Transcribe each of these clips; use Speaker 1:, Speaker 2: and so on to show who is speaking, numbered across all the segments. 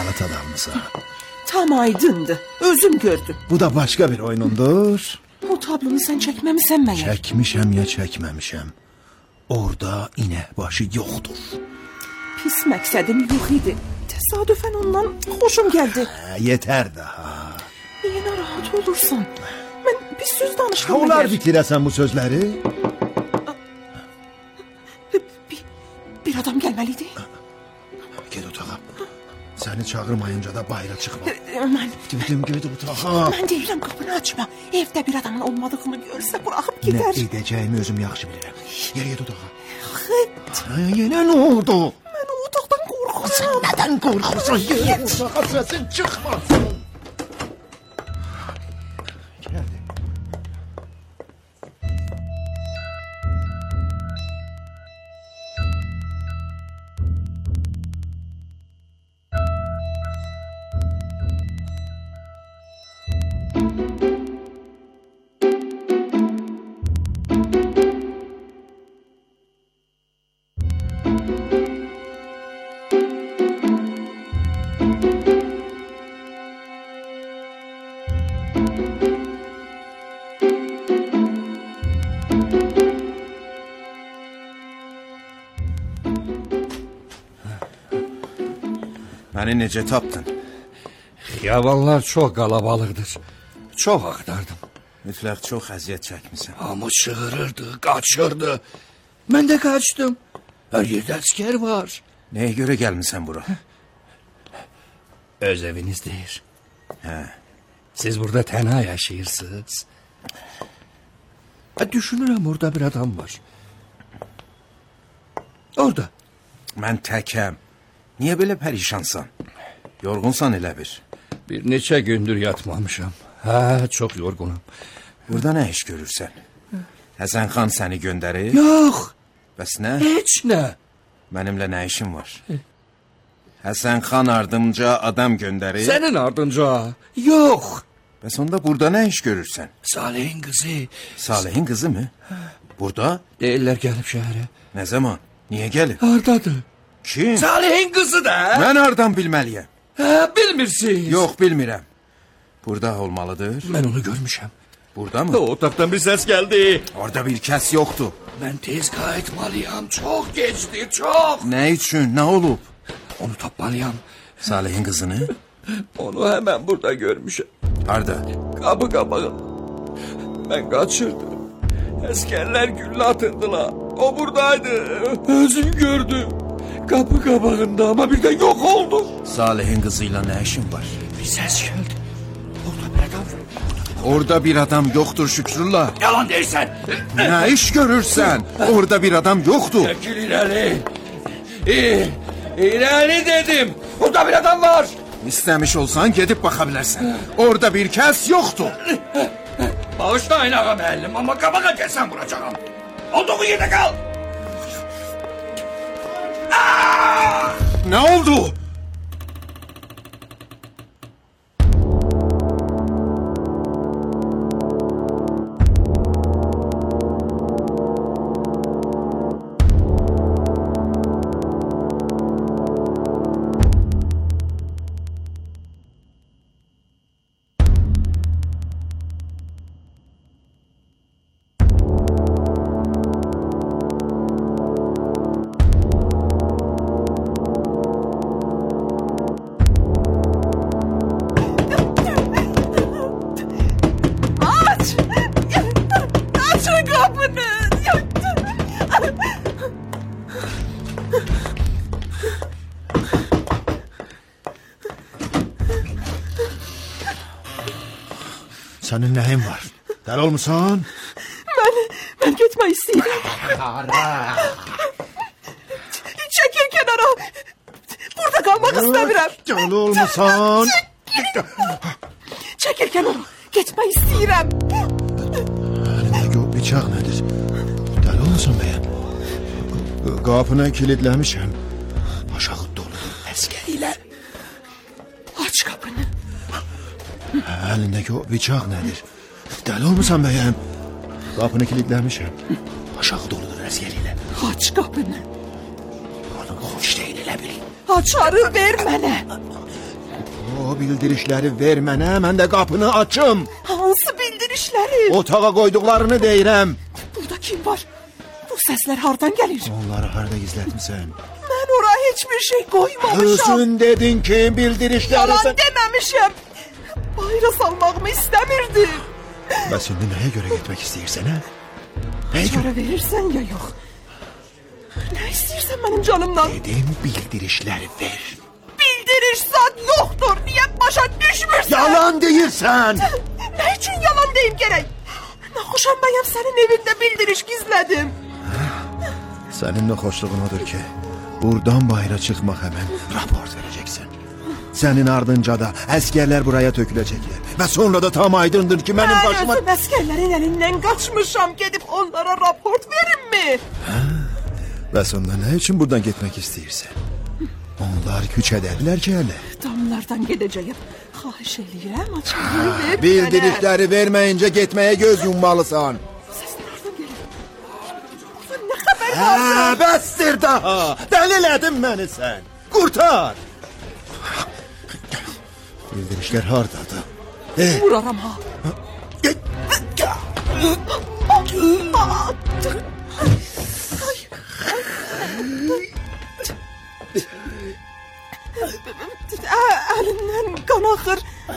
Speaker 1: Qanat adamımıza.
Speaker 2: Tam aydındır. Özüm gördüm.
Speaker 1: Bu da başka bir oyunundur.
Speaker 2: O tablonu sen çekmemişsen meğer.
Speaker 1: Çekmişəm ya çekmemişəm. Orada iğne başı yoktur.
Speaker 2: Pis məqsədim yox idi. Təsadüfən ondan xoşum gəldi.
Speaker 1: Yeter daha.
Speaker 2: Niyə narahat olursan? Mən bir söz danışdım.
Speaker 1: Onlar bitirəsən bu sözləri.
Speaker 2: Bir adam gəlməliydi.
Speaker 1: Ged otağa. Səni çağırmayınca da bayra çıxma.
Speaker 2: Mən
Speaker 1: Ged otağa.
Speaker 2: Mən deyirəm qapını açma. Evdə bir adamın olmadığını görsə buraxıb gedər.
Speaker 1: Nə edəcəyimi özüm yaxşı bilirəm. Yerə ged otağa.
Speaker 2: Xıt.
Speaker 1: Yenə nə oldu?
Speaker 2: Mən o otaqdan qorxuram.
Speaker 1: Nədən qorxursan? Yerə otağa səsin çıxmasın. Gəldi.
Speaker 3: Məni necə tapdın?
Speaker 4: Xiyabanlar çox qalabalıqdır. Çox axtardım.
Speaker 3: Mütləq çox əziyyət çəkmisən.
Speaker 4: Amma çığırırdı, qaçırdı. Mən də qaçdım. Hər yerdə əskər var.
Speaker 3: Nəyə görə gəlmisən bura?
Speaker 4: Öz eviniz deyir.
Speaker 3: Hə.
Speaker 4: Siz burada tənha yaşayırsınız. Düşünürəm orada bir adam var. Orada.
Speaker 3: Mən təkəm. Niyə belə pərişansan? Yorğunsan elə bir.
Speaker 4: Bir neçə gündür yatmamışam. Hə, çox yorğunam.
Speaker 3: Burada nə iş görürsən? Həsən xan səni göndərir?
Speaker 4: Yox.
Speaker 3: Bəs nə?
Speaker 4: Heç nə.
Speaker 3: Mənimlə nə işin var? Həsən xan ardımca adam göndərir?
Speaker 4: Sənin ardınca. Yox.
Speaker 3: Bəs onda burada nə iş görürsən?
Speaker 4: Salihin qızı.
Speaker 3: Salihin qızı mı? Burada?
Speaker 4: Deyirlər gəlib şəhərə.
Speaker 3: Nə zaman? Niyə gəlib?
Speaker 4: Hardadır?
Speaker 3: Kim?
Speaker 4: Salihin qızı da.
Speaker 3: Mən hardan bilməliyəm?
Speaker 4: Hə, bilmirsiniz.
Speaker 3: Yox, bilmirəm. Burada olmalıdır.
Speaker 4: Mən onu görmüşəm.
Speaker 3: Burada mı?
Speaker 4: O otaqdan bir səs gəldi.
Speaker 3: Orada bir kəs yoxdur.
Speaker 4: Mən tez qayıtmalıyam. Çox gecdi, çox.
Speaker 3: Nə üçün? Nə olub?
Speaker 4: Onu tapmalıyam.
Speaker 3: Salihin qızını?
Speaker 4: Onu hemen burada görmüşəm.
Speaker 3: Harda?
Speaker 4: Qapı qabağı. Mən qaçırdım. Əsgərlər güllə atırdılar. O buradaydı. Özüm gördüm. Qapı qabağında ama birden yok oldu.
Speaker 3: Salihin qızıyla nə işin var?
Speaker 4: Bir səs gəldi. Orada bir adam var.
Speaker 3: Orada bir adam yoxdur Şükrullah.
Speaker 4: Yalan deyirsən.
Speaker 3: Nə iş görürsən? Orada bir adam yoxdur.
Speaker 4: Çəkil irəli. İrəli dedim. Burada bir adam var.
Speaker 3: İstəmiş olsan gedib baxa bilərsən. Orada bir kəs yoxdur.
Speaker 4: Bağışlayın ağa müəllim ama qabağa gəlsən vuracağım. Olduğu yerdə qal.
Speaker 3: Nə oldu?
Speaker 1: Senin neyin var? Dəli olmusan?
Speaker 2: Mən getmək istəyirəm. Çəkil kənara. Burada qalmaq istəmirəm.
Speaker 1: Dəli olmusan?
Speaker 2: Çəkil kənara. Getmək istəyirəm.
Speaker 1: Elindeki o bıçaq nədir? Dəli olmusan bəyəm? Qapını kilitləmişəm. Aşağı doludur əskər ilə.
Speaker 2: Aç qapını.
Speaker 1: Elindeki o bıçaq nədir? Dəli olmusan bəyəm? Qapını kilitləmişəm. Aşağı doludur əskər ilə.
Speaker 2: Aç qapını.
Speaker 1: Onun xoş deyil elə bil.
Speaker 2: Açarı ver mənə.
Speaker 1: O bildirişləri ver mənə, mən də qapını açım.
Speaker 2: Hansı bildirişləri?
Speaker 1: Otağa qoyduqlarını deyirəm.
Speaker 2: Burada kim var? Bu səslər hardan gəlir?
Speaker 1: Onları harda gizlətmisən?
Speaker 2: Mən ora heç bir şey qoymamışam.
Speaker 1: Özün dedin ki, bildirişləri...
Speaker 2: Yalan deməmişəm. Bayra salmağımı istəmirdim.
Speaker 1: Bəs indi nəyə görə getmək istəyirsən, hə?
Speaker 2: Çara verirsən ya yox. Nə istəyirsən mənim canımdan?
Speaker 1: Dedim, bildirişləri ver.
Speaker 2: Bildiriş zad yoxdur. Niyə başa düşmürsən?
Speaker 1: Yalan deyirsən.
Speaker 2: Nə üçün yalan deyim gərək? Naxuşam bəyəm sənin evində bildiriş gizlədim.
Speaker 1: Sənin də xoşluğun odur ki, buradan bayra çıxmaq həmən raport verəcəksən. Sənin ardınca da əskərlər buraya töküləcəklər. Və sonra da tam aydındır ki, mənim başıma...
Speaker 2: Mən əskərlərin əlindən qaçmışam, gedib onlara raport verimmi?
Speaker 1: Bəs onda nə üçün buradan getmək istəyirsən? Onlar güc edədilər ki, hələ.
Speaker 2: Damlardan gedəcəyim. Xahiş eləyirəm, açıqlığı ver mənə.
Speaker 1: Bildirişləri verməyincə getməyə göz yummalısan.
Speaker 2: Səslər hardan gəlir? Nə xəbər var?
Speaker 1: Bəsdir daha. Dəlilədin məni sən. Qurtar. Bildirişlər hardadır?
Speaker 2: Vuraram ha. Əlindən qan axır.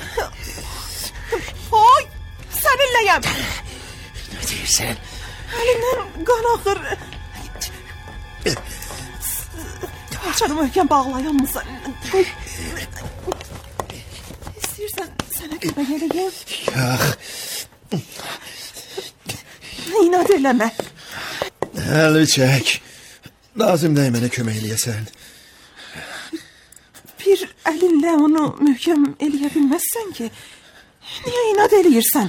Speaker 2: Oy, səninləyəm.
Speaker 1: Nə deyirsən?
Speaker 2: Əlindən qan axır. Açarı möhkəm bağlayan mısın? İstəyirsən sənə kömək eləyəm.
Speaker 1: Yox.
Speaker 2: İnad eləmə.
Speaker 1: Əli çək. Lazım deyil mənə kömək eləyəsən.
Speaker 2: Bir əlinlə onu möhkəm eləyə bilməzsən ki. Niyə inad eləyirsən?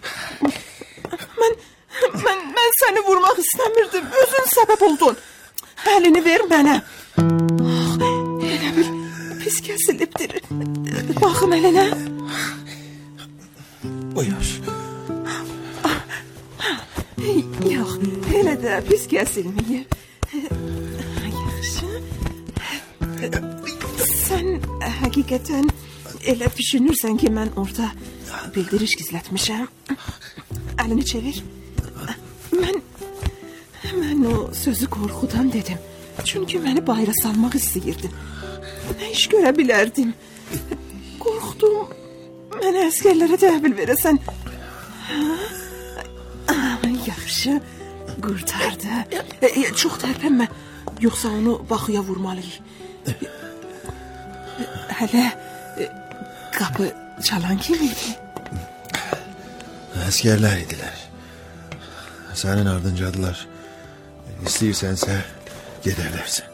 Speaker 2: Mən səni vurmaq istəmirdim. Özün səbəb oldun. Əlini ver mənə. Elə bil pis kəsilibdir. Baxım əlinə.
Speaker 1: Buyur.
Speaker 2: Yox, elə də pis kəsilməyib. Yaxşı. Sən həqiqətən elə düşünürsən ki, mən orada bildiriş gizlətmişəm. Əlini çevir. Mən o sözü qorxudan dedim. Çünki məni bayra salmaq istəyirdin. Nə iş görə bilərdim? Qorxdum. Mənə əskərlərə təhvil verəsən. Yaxşı, qurtardı. Çox tərpənmə. Yoxsa onu baxıya vurmalıyıq. Hələ qapı çalan kim idi?
Speaker 1: Əskərlər idilər. Sənin ardıncadılar. İstəyirsənsə gedərlərsən.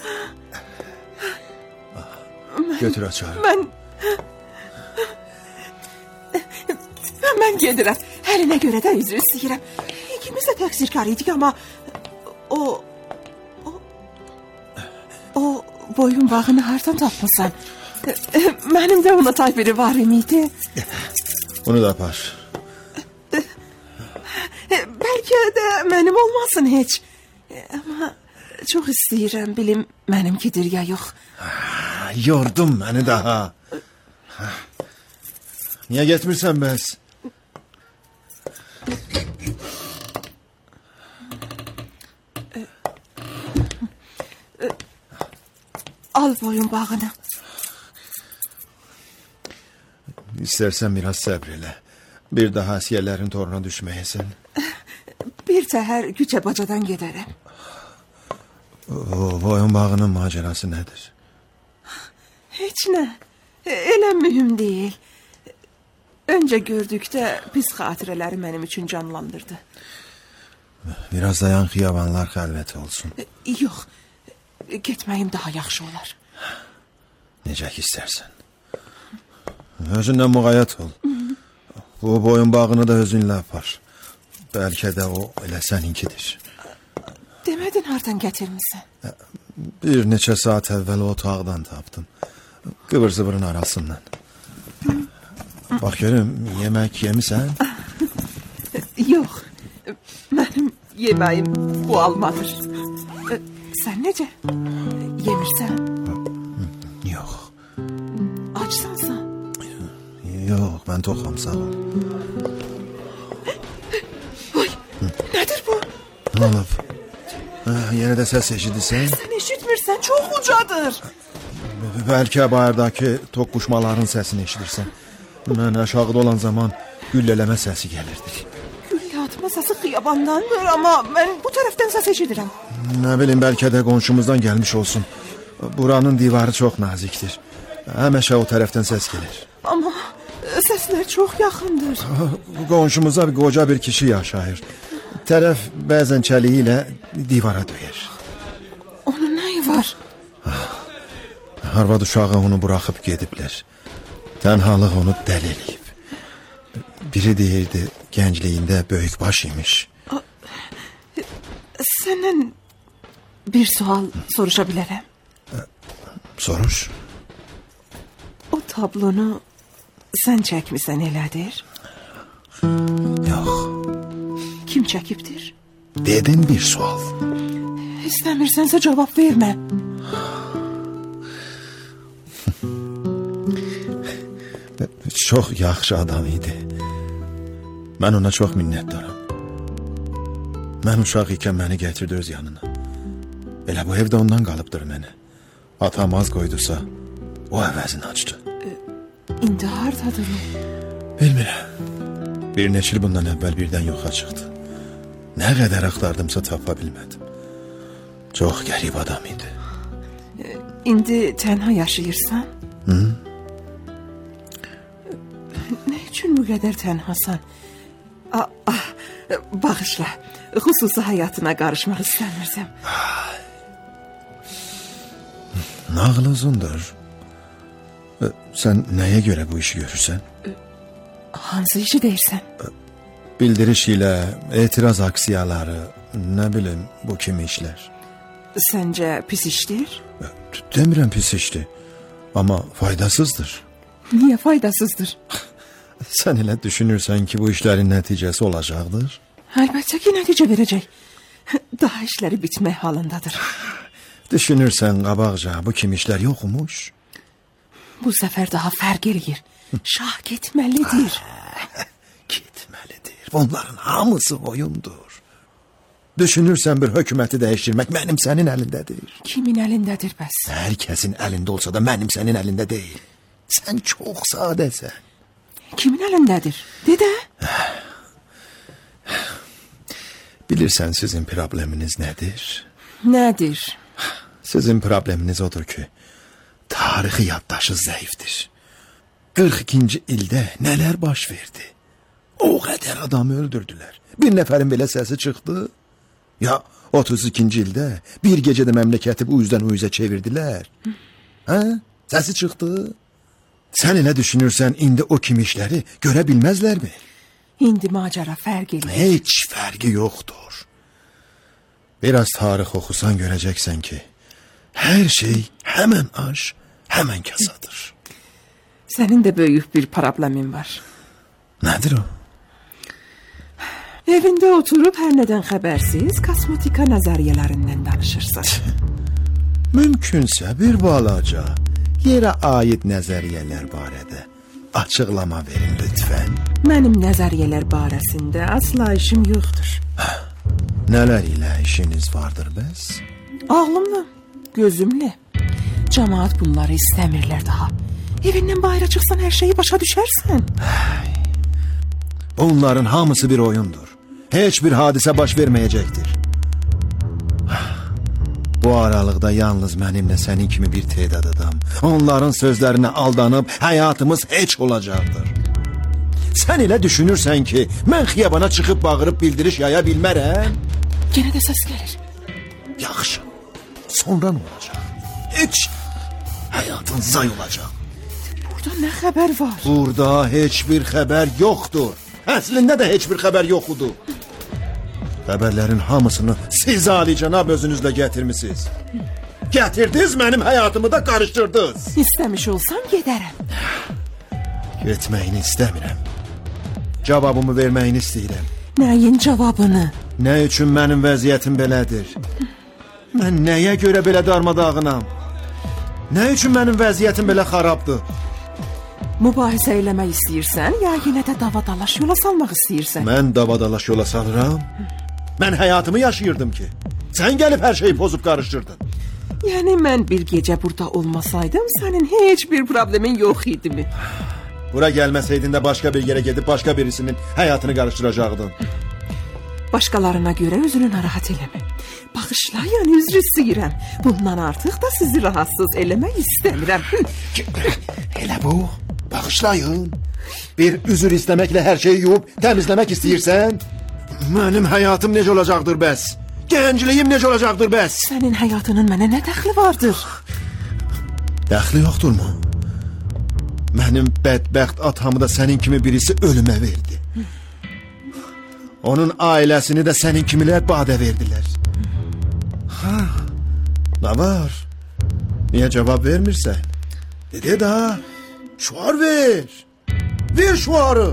Speaker 1: Götür açarı. Mən
Speaker 2: gedirəm. Hərinə görə də üzr istəyirəm. İkimiz də təqsirkar idik, amma o boyun bağını hardan tapmışsan? Mənim də ona tay biri var imiydi.
Speaker 1: Onu da apar.
Speaker 2: Bəlkə də mənim olmasın heç. Amma çox istəyirəm bilim mənimkidir ya yox.
Speaker 1: Yordun məni daha. Niyə getmirsən bəs?
Speaker 2: Al boyun bağını.
Speaker 1: İstərsən biraz səbr elə. Bir daha əsgərlərin toruna düşməyəsən.
Speaker 2: Bir təhər gücə bacadan gedərəm.
Speaker 1: O boyun bağının macerası nədir?
Speaker 2: Heç nə. Elə mühüm deyil. Öncə gördükdə pis xatirələri mənim üçün canlandırdı.
Speaker 1: Biraz dayan, xiyabanlar xəlvət olsun.
Speaker 2: Yox. Getməyim daha yaxşı olar.
Speaker 1: Necə ki istərsən. Özündən müğayət ol. O boyun bağını da özünlə apar. Bəlkə də o elə səninkidir.
Speaker 2: Demədin hardan gətirmişsən?
Speaker 1: Bir neçə saat əvvəl o otaqdan tapdım. Qıvır zıvırın arasından. Bax görüm, yemək yemisən?
Speaker 2: Yox. Mənim yeməyim bu almadır. Sən necə? Yemirsən?
Speaker 1: Yox.
Speaker 2: Acsansa?
Speaker 1: Yox, mən toxam, sağ ol.
Speaker 2: Ay, nədir bu?
Speaker 1: Nə olub? Yenə də səs eşidirsən?
Speaker 2: Sən eşitmirsən, çox ucadır.
Speaker 1: Bəlkə bayırdakı toqquşmaların səsini eşidirsən. Mən aşağıda olan zaman güllələmə səsi gəlirdi.
Speaker 2: Güllə atma səsi xiyabandandır, amma mən bu tərəfdən səs eşidirəm.
Speaker 1: Nə bilim, bəlkə də qonşumuzdan gəlmiş olsun. Buranın divarı çox nazikdir. Həmişə o tərəfdən səs gəlir.
Speaker 2: Amma səslər çox yaxındır.
Speaker 1: Qonşumuza qoca bir kişi yaşayır. Tərəf bəzən çəliyi ilə divara döyər.
Speaker 2: Onun nəyi var?
Speaker 1: Arvad uşağı onu buraxıb gediblər. Tənhalıq onu dəli eləyib. Biri deyirdi, gəncliyində böyük baş imiş.
Speaker 2: Səndən bir sual soruşa bilərəm.
Speaker 1: Soruş.
Speaker 2: O tablonu sən çəkmisən, elədir?
Speaker 1: Yox.
Speaker 2: Kim çəkibdir?
Speaker 1: Dedin bir sual.
Speaker 2: İstəmirsənsə cavab vermə.
Speaker 1: Çox yaxşı adam idi. Mən ona çox minnətdaram. Mən uşaq ikən məni gətirdi öz yanına. Elə bu evdə ondan qalıbdır mənə. Atam az qoydusa, o əvəzini açdı.
Speaker 2: İndi hardadır o?
Speaker 1: Bilmirəm. Bir neçə il bundan əvvəl birdən yoxa çıxdı. Nə qədər axtardımsa tapa bilmədim. Çox qərib adam idi.
Speaker 2: İndi tənha yaşayırsan?
Speaker 1: Hı?
Speaker 2: Nə üçün bu qədər tənhasan? Bağışla, xüsusi həyatına qarışmaq istəmirsəm.
Speaker 1: Nağıl uzundur. Sən nəyə görə bu işi görürsən?
Speaker 2: Hansı işi deyirsən?
Speaker 1: Bildiriş ilə etiraz aksiyaları, nə bilim, bu kimi işlər.
Speaker 2: Səncə pis işdir?
Speaker 1: Demirəm pis işdir, amma faydasızdır.
Speaker 2: Niyə faydasızdır?
Speaker 1: Sən elə düşünürsən ki, bu işlərin nəticəsi olacaqdır?
Speaker 2: Əlbəttə ki, nəticə verəcək. Daha işləri bitmək halındadır.
Speaker 1: Düşünürsən qabaqca bu kimi işlər yoxmuş?
Speaker 2: Bu səfər daha fərq eləyir. Şah getməlidir.
Speaker 1: Getməlidir. Bunların hamısı oyundur. Düşünürsən bir hökuməti dəyişdirmək mənim sənin əlindədir.
Speaker 2: Kimin əlindədir bəs?
Speaker 1: Hər kəsin əlində olsa da mənim sənin əlində deyil. Sən çox sadəsən.
Speaker 2: Kimin əlindədir? Dedə?
Speaker 1: Bilirsən sizin probleminiz nədir?
Speaker 2: Nədir?
Speaker 1: Sizin probleminiz odur ki, tarixi yaddaşı zəifdir. 42-ci ildə nələr baş verdi? O qədər adamı öldürdülər. Bir nəfərin belə səsi çıxdı. Ya 32-ci ildə bir gecədə məmləkəti bu üzdən o üzə çevirdilər. Hə? Səsi çıxdı. Sən elə düşünürsən indi o kimi işləri görə bilməzlərmi?
Speaker 2: İndi macəra fərq eləyir.
Speaker 1: Heç fərqi yoxdur. Biraz tarix oxusan görəcəksən ki, hər şey həmən aş, həmən kasadır.
Speaker 2: Sənin də böyük bir problemin var.
Speaker 1: Nədir o?
Speaker 2: Evində oturub hər nədən xəbərsiz kosmetika nəzəriyyələrindən danışırsan.
Speaker 1: Mümkünsə bir balaca yerə aid nəzəriyyələr barədə açıqlama verin lütfən.
Speaker 2: Mənim nəzəriyyələr barəsində asla işim yoxdur.
Speaker 1: Nələr ilə işiniz vardır bəs?
Speaker 2: Ağlımla, gözümlə. Cəmaat bunları istəmirlər daha. Evindən bayıra çıxsan hər şeyi başa düşərsən.
Speaker 1: Bunların hamısı bir oyundur. Heç bir hadisə baş verməyəcəkdir. Bu aralıqda yalnız mənimlə sənin kimi bir tedad adam. Onların sözlərinə aldanıb həyatımız heç olacaqdır. Sən elə düşünürsən ki, mən xiyabana çıxıb bağırıb bildiriş yaya bilmərəm?
Speaker 2: Yenə də səs gəlir.
Speaker 1: Yaxşı. Sonra nə olacaq? Heç. Həyatın zay olacaq.
Speaker 2: Burada nə xəbər var?
Speaker 1: Burada heç bir xəbər yoxdur. Əslində də heç bir xəbər yoxudur. Xəbərlərin hamısını siz alicənab özünüzlə gətirmisiniz. Gətirdiniz, mənim həyatımı da qarışdırdınız.
Speaker 2: İstəmiş olsam gedərəm.
Speaker 1: Getməyini istəmirəm. Cavabımı verməyini istəyirəm.
Speaker 2: Nəyin cavabını?
Speaker 1: Nə üçün mənim vəziyyətim belədir? Mən nəyə görə belə darmadağınam? Nə üçün mənim vəziyyətim belə xarabdır?
Speaker 2: Mübahisə eləmək istəyirsən, ya yenə də davadalaş yola salmaq istəyirsən?
Speaker 1: Mən davadalaş yola salıram. Mən həyatımı yaşayırdım ki. Sən gəlib hər şeyi pozub qarışdırdın.
Speaker 2: Yəni mən bir gecə burada olmasaydım, sənin heç bir problemin yox idi mi?
Speaker 1: Bura gəlməsəydin də başqa bir yerə gedib başqa birisinin həyatını qarışdıracaqdın.
Speaker 2: Başqalarına görə özünü narahat eləmə. Bağışla, yəni üzr istəyirəm. Bundan artıq da sizi rahatsız eləmək istəmirəm.
Speaker 1: Elə bu. Bağışlayın. Bir üzr istəməklə hər şeyi yuyub təmizləmək istəyirsən? Mənim həyatım necə olacaqdır bəs? Gəncliyim necə olacaqdır bəs?
Speaker 2: Sənin həyatının mənə nə dəxli vardır?
Speaker 1: Dəxli yoxdurmu? Mənim bədbəxt atamı da sənin kimi birisi ölümə verdi. Onun ailəsini də sənin kimilər badə verdilər. Ha, nə var? Niyə cavab vermirsən? Dedi da, şuar ver. Ver şuarı.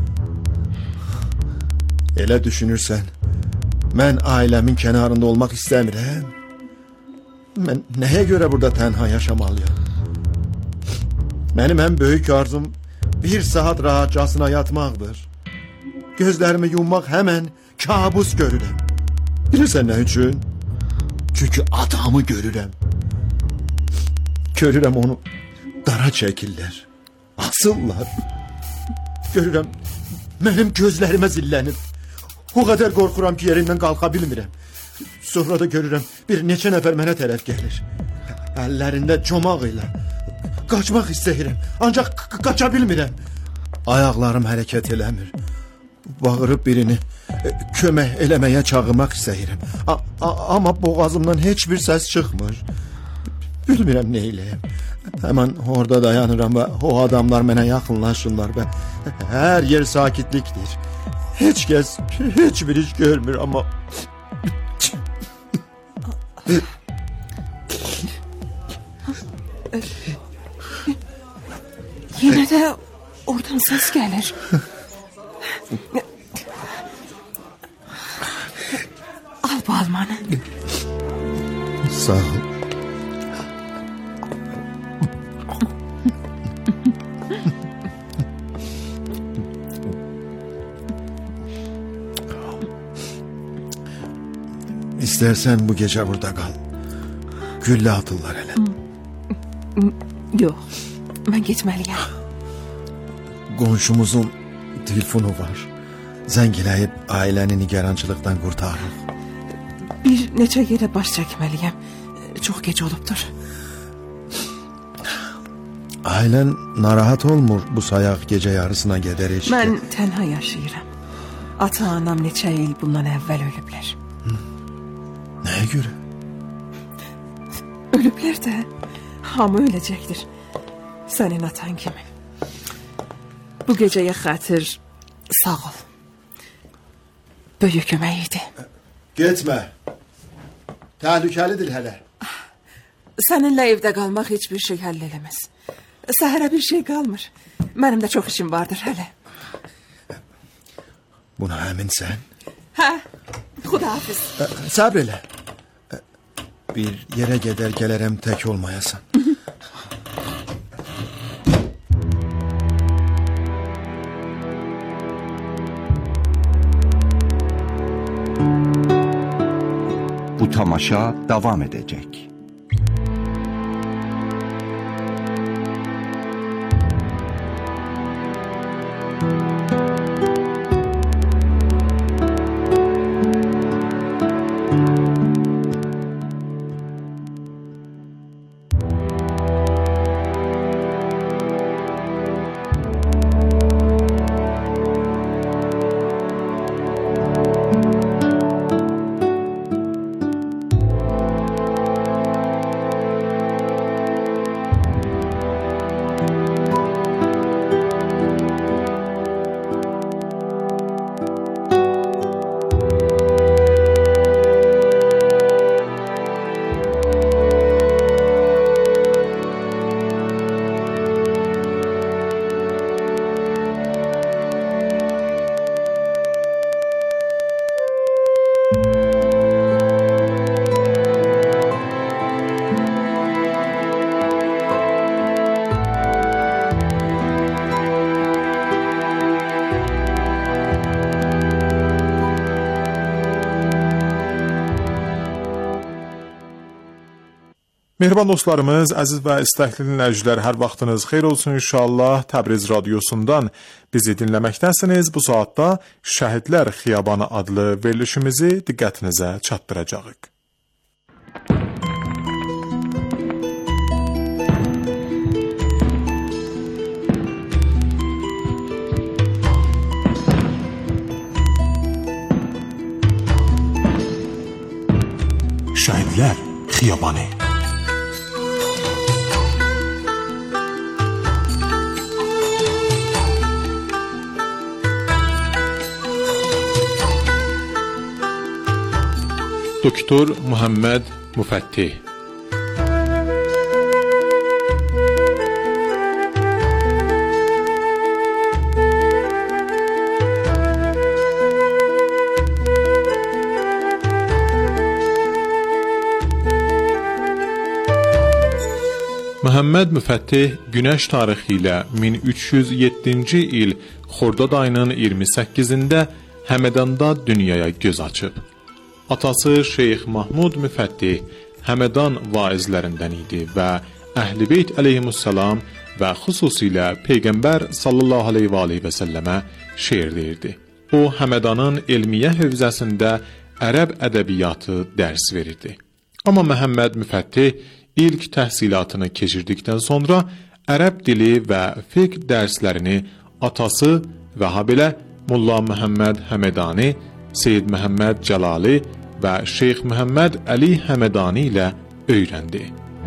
Speaker 1: Elə düşünürsən, mən ailəmin kənarında olmaq istəmirəm. Mən nəyə görə burada tənha yaşamalıyam? Mənim ən böyük arzum bir saat rahatcasına yatmaqdır. Gözlərimi yummaq həmən kabus görürəm. Bilirsən nə üçün? Çünki atamı görürəm. Görürəm onu dara çəkirlər. Asırlar. Görürəm mənim gözlərimə zillənib. O qədər qorxuram ki yerindən qalxa bilmirəm. Sonra da görürəm bir neçə nəfər mənə tərəf gəlir. Əllərində çomaq ilə. Qaçmaq istəyirəm, ancaq qaça bilmirəm. Ayaqlarım hərəkət eləmir. Bağırıb birini kömək eləməyə çağırmaq istəyirəm. Amma boğazımdan heç bir səs çıxmır. Bilmirəm nə eləyəm. Həmən orada dayanıram və o adamlar mənə yaxınlaşırlar və hər yer sakitlikdir. Heç kəs heç bir iş görmür amma...
Speaker 2: Yenə də oradan səs gəlir. Al bu almanı.
Speaker 1: Sağ ol. İstersen bu gece burada kal. Güllə atırlar hele.
Speaker 2: Yox, mən getməliyəm.
Speaker 1: Qonşumuzun telefonu var. Zəng eləyib ailəni nigarançılıqdan qurtarırıq.
Speaker 2: Bir neçə yerə baş çəkməliyəm. Çox gec olubdur.
Speaker 1: Ailən narahat olmur bu sayaq gecə yarısına qədər eşkə.
Speaker 2: Mən tənha yaşayıram. Ata-anam neçə il bundan əvvəl ölüblər.
Speaker 1: Nəyə görə?
Speaker 2: Ölüblər də hamı öləcəkdir. Sənin atan kimi. Bu gecəyə xatir sağ ol. Böyük kömək idi.
Speaker 1: Getmə. Təhlükəlidir hələ.
Speaker 2: Səninlə evdə qalmaq heç bir şey həll eləməz. Səhərə bir şey qalmır. Mənim də çox işim vardır hələ.
Speaker 1: Buna əminsən?
Speaker 2: Hə, xudahafiz.
Speaker 1: Səbr elə. Bir yerə gedər gələrəm tək olmayasan.
Speaker 5: Bu tamaşa devam edecek.
Speaker 6: Mehriban dostlarımız, əziz və istəkli dinləyicilər, hər vaxtınız xeyir olsun inşallah. Təbriz radiosundan bizi dinləməkdəsiniz. Bu saatda Şəhidlər Xiyabanı adlı verilişimizi diqqətinizə çatdıracağıq. Şəhidlər Xiyabanı. Doktor Muhammed Müfəttih. Muhammed Müfəttih günəş tarixi ilə 1307-ci il Xordad ayının 28-də Həmədanda dünyaya göz açıb. Atası Şeyx Mahmud Müfəttih Həmədan vaizlərindən idi və Əhl-i Beyt əleyhissalam və xüsusilə Peyğəmbər sallallahu aleyhi və səlləmə şeir deyirdi. O, Həmədanın elmiyyə hövzəsində ərəb ədəbiyyatı dərs verirdi. Amma Məhəmməd Müfəttih ilk təhsilatını keçirdikdən sonra ərəb dili və fiqh dərslərini atası və habelə Molla Məhəmməd Həmədani, Seyyid Məhəmməd Cəlali və Şeyx Məhəmməd Əli Həmədani ilə öyrəndi.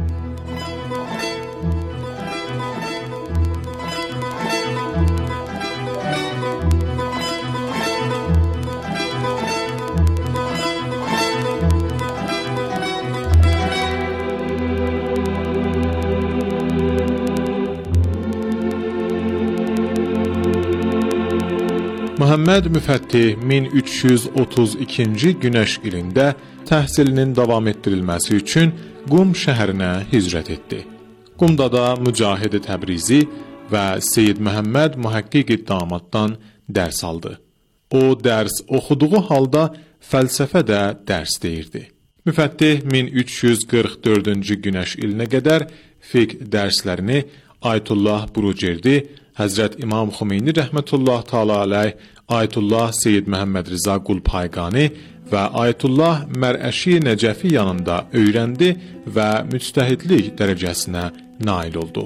Speaker 6: Muhammed Müfəttih 1332-ci günəş ilində təhsilinin davam etdirilməsi üçün Qum şəhərinə hicrət etdi. Qumda da Mücahid Təbrizi və Seyyid Məhəmməd Muhəqqiq Damaddan dərs aldı. O, dərs oxuduğu halda fəlsəfə də dərs deyirdi. Müfəttih 1344-cü günəş ilinə qədər fiqh dərslərini Ayətullah Burucerdi, Həzrət İmam Xümeyni rəhmətullah təala aleyh, Ayətullah Seyyid Məhəmməd Rza Qulpayqani və Ayətullah Mərəşi Nəcəfi yanında öyrəndi və müctəhidlik dərəcəsinə nail oldu.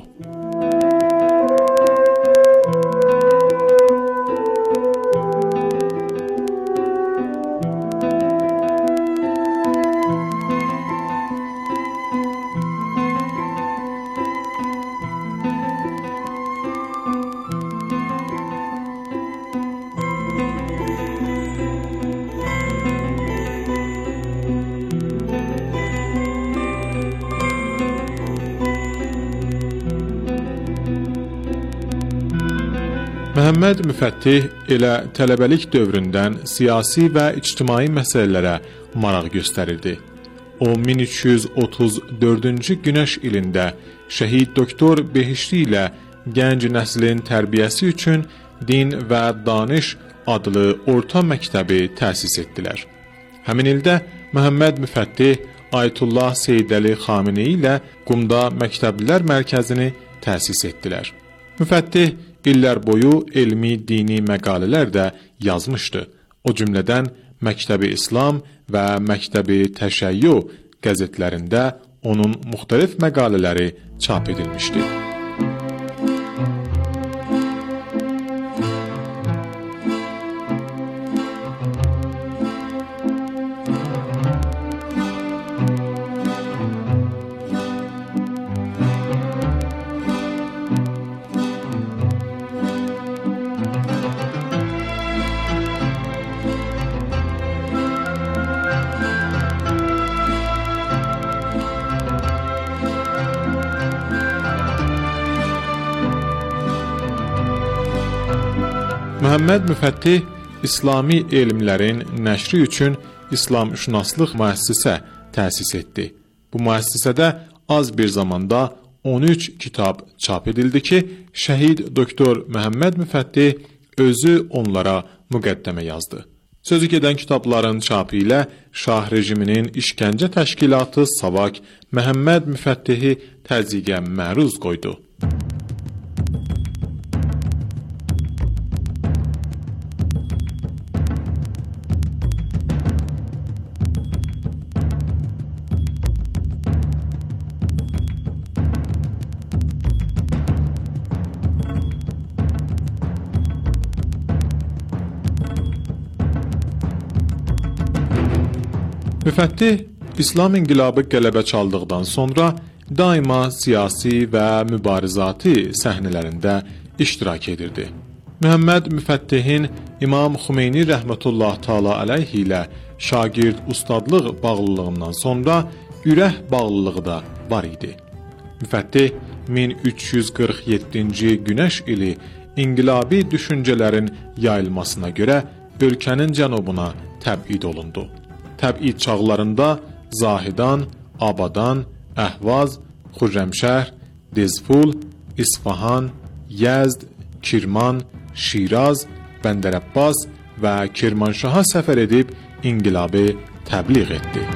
Speaker 6: Məhəmməd Müfəttih elə tələbəlik dövründən siyasi və ictimai məsələlərə maraq göstərirdi. O 1334-cü günəş ilində şəhid doktor Behişti ilə gənc nəslin tərbiyəsi üçün Din və Danış adlı orta məktəbi təsis etdilər. Həmin ildə Məhəmməd Müfəttih Ayətullah Seyyid Əli Xameneyi ilə Qumda Məktəblilər Mərkəzini təsis etdilər. Müfəttih illər boyu elmi dini məqalələr də yazmışdı. O cümlədən Məktəbi İslam və Məktəbi Təşəyyü qəzetlərində onun müxtəlif məqalələri çap edilmişdi. Məhəmməd Müfəttih İslami elmlərin nəşri üçün İslamşünaslıq müəssisə təsis etdi. Bu müəssisədə az bir zamanda 13 kitab çap edildi ki, şəhid doktor Məhəmməd Müfəttih özü onlara müqəddəmə yazdı. Sözü gedən kitabların çapı ilə Şah rejiminin işgəncə təşkilatı Savak Məhəmməd Müfəttihi təzyiqə məruz qoydu. Müfəttih İslam inqilabı qələbə çaldıqdan sonra daima siyasi və mübarizati səhnələrində iştirak edirdi. Məhəmməd Müfəttihin İmam Xümeyni rəhmətullah təala əleyhi ilə şagird ustadlıq bağlılığından sonra ürək bağlılığı da var idi. Müfəttih 1347-ci günəş ili inqilabi düşüncələrin yayılmasına görə ölkənin cənubuna təbid olundu. Təbid çağlarında Zahidan, Abadan, Əhvaz, Xürrəmşəhr, Dezful, İsfahan, Yezd, Kirman, Şiraz, Bəndərəbbas və Kirmanşaha səfər edib inqilabı təbliğ etdi.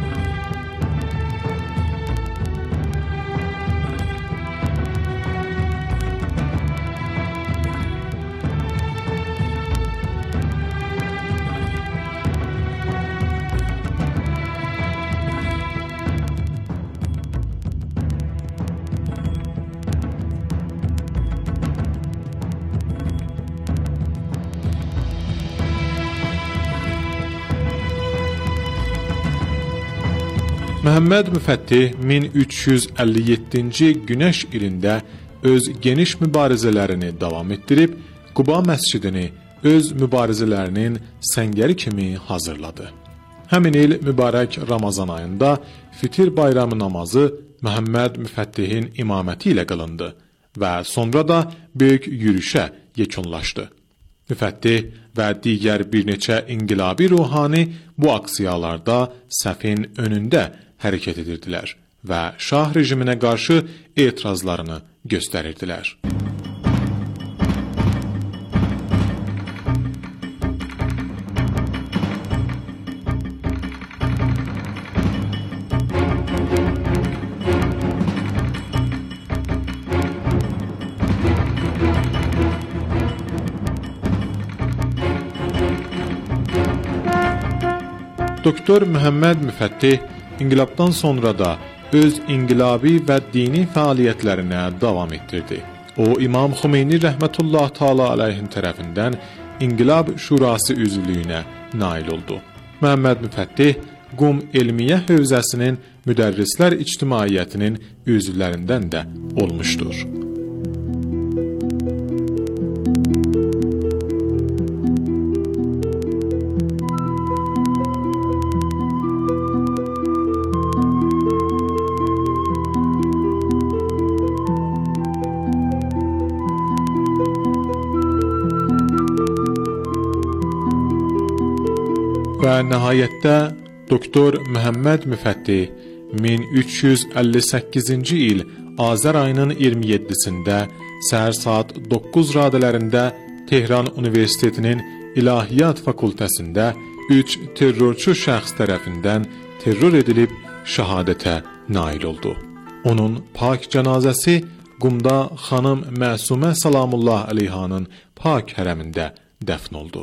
Speaker 6: Məhəmməd Müfəttih 1357-ci günəş ilində öz geniş mübarizələrini davam etdirib, Quba məscidini öz mübarizələrinin səngəri kimi hazırladı. Həmin il mübarək Ramazan ayında Fitir bayramı namazı Məhəmməd Müfəttihin imaməti ilə qılındı və sonra da böyük yürüşə yekunlaşdı. Müfəttih və digər bir neçə inqilabi ruhani bu aksiyalarda səfin önündə hərəkət edirdilər və şah rejiminə qarşı etirazlarını göstərirdilər. Doktor Məhəmməd Müfəttih İnqilabdan sonra da öz inqilabi və dini fəaliyyətlərinə davam etdirdi. O, İmam Xümeyni rəhmətullah təala əleyhin tərəfindən İnqilab Şurası üzvlüyünə nail oldu. Məhəmməd Müfəttih Qum Elmiyyə Hövzəsinin müdərrislər ictimaiyyətinin üzvlərindən də olmuşdur. Və nəhayətdə Doktor Məhəmməd Müfəttih 1358-ci il Azər ayının 27-sində səhər saat 9 radələrində Tehran Universitetinin İlahiyyat Fakültəsində 3 terrorçu şəxs tərəfindən terror edilib şəhadətə nail oldu. Onun pak cənazəsi Qumda xanım Məsumə Salamullah əleyhanın pak hərəmində dəfn oldu.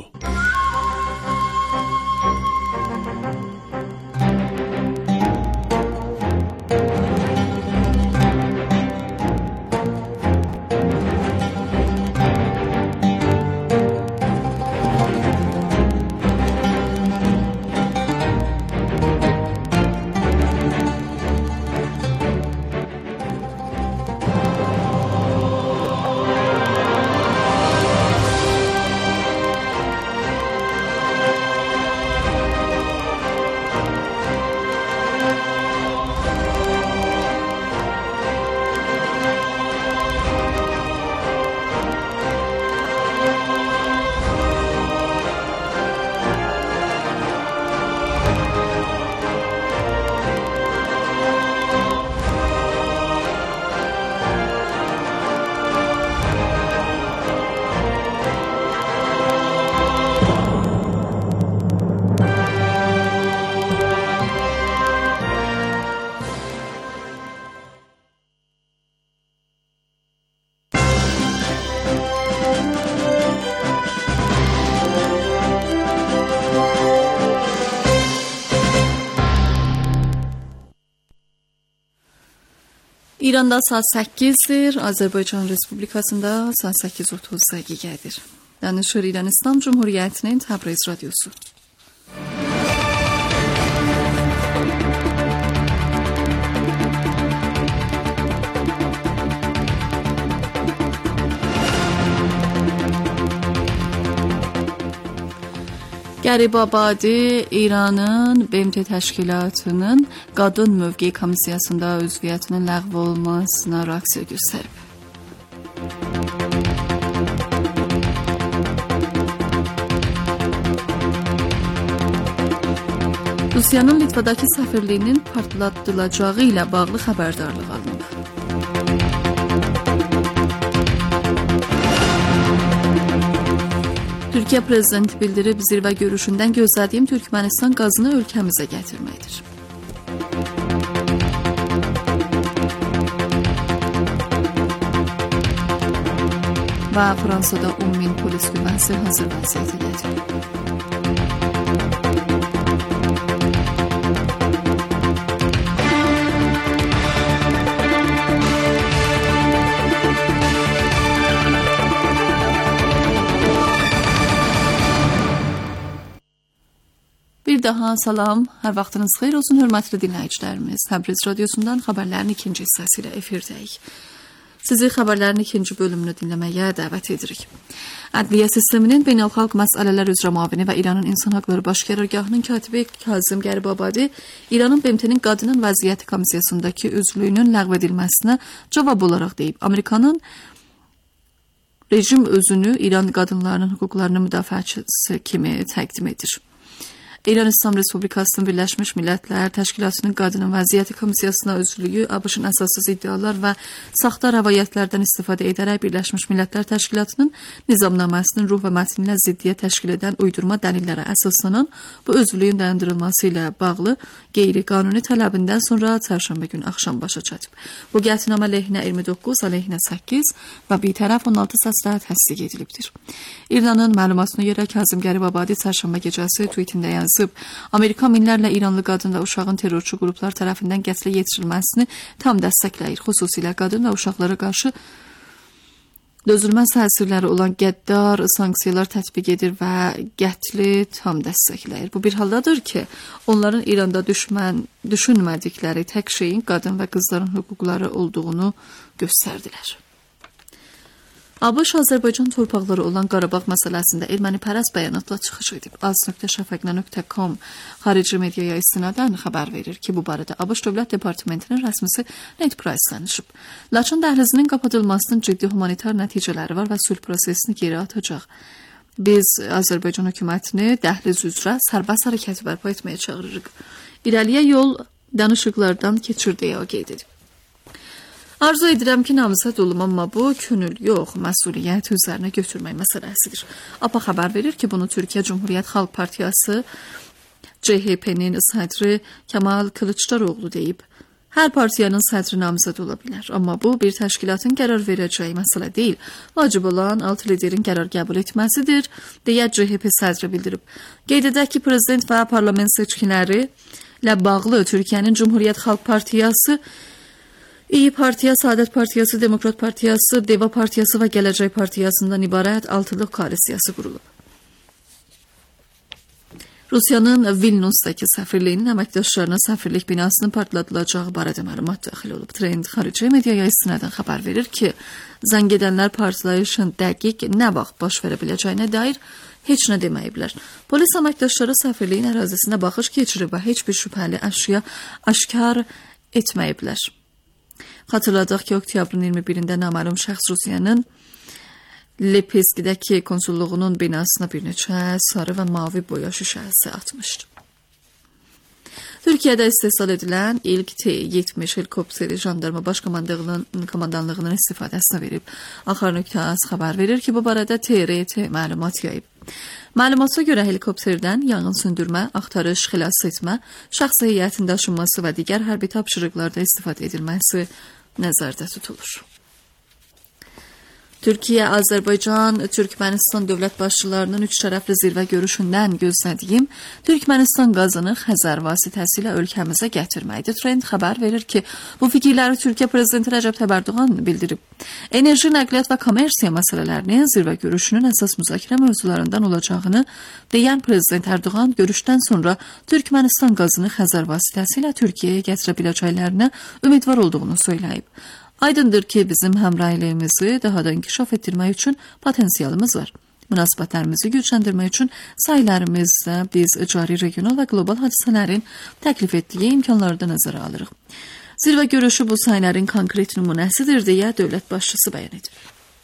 Speaker 7: İranda saat 8'dir, Azərbaycan Respublikasında saat 8:30 dəqiqədir. Danışır İran İslam Cumhuriyyətinin Təbriz radiosu. Qəribabadi İranın BMT təşkilatının qadın mövqeyi komissiyasında üzviyyətinin ləğv olunmasına reaksiya göstərib. Rusiyanın Litvadakı səfirliyinin partladılacağı ilə bağlı xəbərdarlıq alınıb. Türkiyə prezidenti bildirib, zirvə görüşündən gözlədiyim Türkmənistan qazını ölkəmizə gətirməkdir. Və Fransada 10.000 polis qüvvəsi hazır vəziyyətə gətirilib. Bir daha salam, hər vaxtınız xeyir olsun, hörmətli dinləyicilərimiz. Təbriz radiosundan xəbərlərin ikinci hissəsi ilə efirdəyik. Sizi xəbərlərin ikinci bölümünü dinləməyə dəvət edirik. Ədliyyə sisteminin beynəlxalq məsələlər üzrə müavini və İranın İnsan Haqları Baş Qərargahının katibi Kazım Qəribabadi İranın BMT-nin qadının vəziyyəti komissiyasındakı üzvlüyünün ləğv edilməsinə cavab olaraq deyib. Amerikanın rejim özünü İran qadınlarının hüquqlarının müdafiəçisi kimi təqdim edir. İran İslam Respublikasının Birləşmiş Millətlər Təşkilatının qadının vəziyyəti komissiyasına üzvlüyü ABŞ-ın əsassız iddialar və saxta rəvayətlərdən istifadə edərək Birləşmiş Millətlər Təşkilatının nizamnaməsinin ruh və mətni ilə ziddiyyət təşkil edən uydurma dəlillərə əsaslanan bu üzvlüyün dayandırılması ilə bağlı qeyri-qanuni tələbindən sonra çərşənbə günü axşam başa çatıb. Bu qətnamə əleyhinə 29, əleyhinə 8 və bir tərəf 16 səslə təsdiq edilibdir. İranın məlumatına görə Kazım Qəribabadi çərşənbə gecəsi tweetində yazıb, Amerika minlərlə İranlı qadın və uşağın terrorçu qruplar tərəfindən qətlə yetirilməsini tam dəstəkləyir. Xüsusilə qadın və uşaqlara qarşı dözülməz təsirləri olan qəddar sanksiyalar tətbiq edir və qətli tam dəstəkləyir. Bu bir haldadır ki, onların İranda düşünmədikləri tək şeyin qadın və qızların hüquqları olduğunu göstərdilər. ABŞ Azərbaycan torpaqları olan Qarabağ məsələsində ermənipərəst bəyanatla çıxış edib. az.şafaqna.com xarici mediaya istinadən xəbər verir ki, bu barədə ABŞ Dövlət Departamentinin rəsmisi Ned Price danışıb. Laçın dəhlizinin qapadılmasının ciddi humanitar nəticələri var və sülh prosesini geri atacaq. Biz Azərbaycan hökumətini dəhliz üzrə sərbəst hərəkət bərpa etməyə çağırırıq. İrəliyə yol danışıqlardan keçir deyə o qeyd edib. Arzu edirəm ki, namizəd olum, amma bu könül yox, məsuliyyət üzərinə götürmək məsələsidir. APA xəbər verir ki, bunu Türkiyə Cumhuriyyət Xalq Partiyası CHP-nin sədri Kemal Kılıçdaroğlu deyib. Hər partiyanın sədri namizəd ola bilər, amma bu bir təşkilatın qərar verəcəyi məsələ deyil. Vacib olan 6 liderin qərar qəbul etməsidir, deyə CHP sədri bildirib. Qeyd edək ki, prezident və parlament seçkiləri ilə bağlı Türkiyənin Cumhuriyyət Xalq Partiyası, İyi Partiya, Saadət Partiyası, Demokrat Partiyası, Deva Partiyası və Gələcək Partiyasından ibarət altılıq koalisiyası qurulub. Rusiyanın Vilnusdakı səfirliyinin əməkdaşlarına səfirlik binasının partladılacağı barədə məlumat daxil olub. Trend xarici mediaya istinadən xəbər verir ki, zəng edənlər partlayışın dəqiq nə vaxt baş verə biləcəyinə dair heç nə deməyiblər. Polis əməkdaşları səfirliyin ərazisinə baxış keçirib və heç bir şübhəli əşya aşkar etməyiblər. Xatırladaq ki, oktyabrın 21-də naməlum şəxs Rusiyanın Lepeskidəki konsulluğunun binasına bir neçə sarı və mavi boya şüşəsi atmışdı. Türkiyədə istehsal edilən ilk T-70 helikopteri jandarma baş komandanlığının istifadəsinə verib. Axar.az xəbər verir ki, bu barədə TRT məlumat yayıb. Məlumata görə helikopterdən yanğın söndürmə, axtarış, xilas etmə, şəxs heyətinin daşınması və digər hərbi tapşırıqlarda istifadə edilməsi nəzərdə tutulur. Türkiyə, Azərbaycan, Türkmənistan dövlət başçılarının üç tərəfli zirvə görüşündən gözlədiyim Türkmənistan qazını Xəzər vasitəsilə ölkəmizə gətirməkdir. Trend xəbər verir ki, bu fikirləri Türkiyə prezidenti Rəcəb Tayyip Ərdoğan bildirib. Enerji, nəqliyyat və kommersiya məsələlərinin zirvə görüşünün əsas müzakirə mövzularından olacağını deyən prezident Ərdoğan görüşdən sonra Türkmənistan qazını Xəzər vasitəsilə Türkiyəyə gətirə biləcəklərinə ümidvar olduğunu söyləyib. Aydındır ki, bizim həmrəyliyimizi daha da inkişaf etdirmək üçün potensialımız var. Münasibətlərimizi gücləndirmək üçün sayılarımızda biz cari regional və qlobal hadisələrin təklif etdiyi imkanları da nəzərə alırıq. Zirvə görüşü bu sayıların konkret nümunəsidir deyə dövlət başçısı bəyan edib.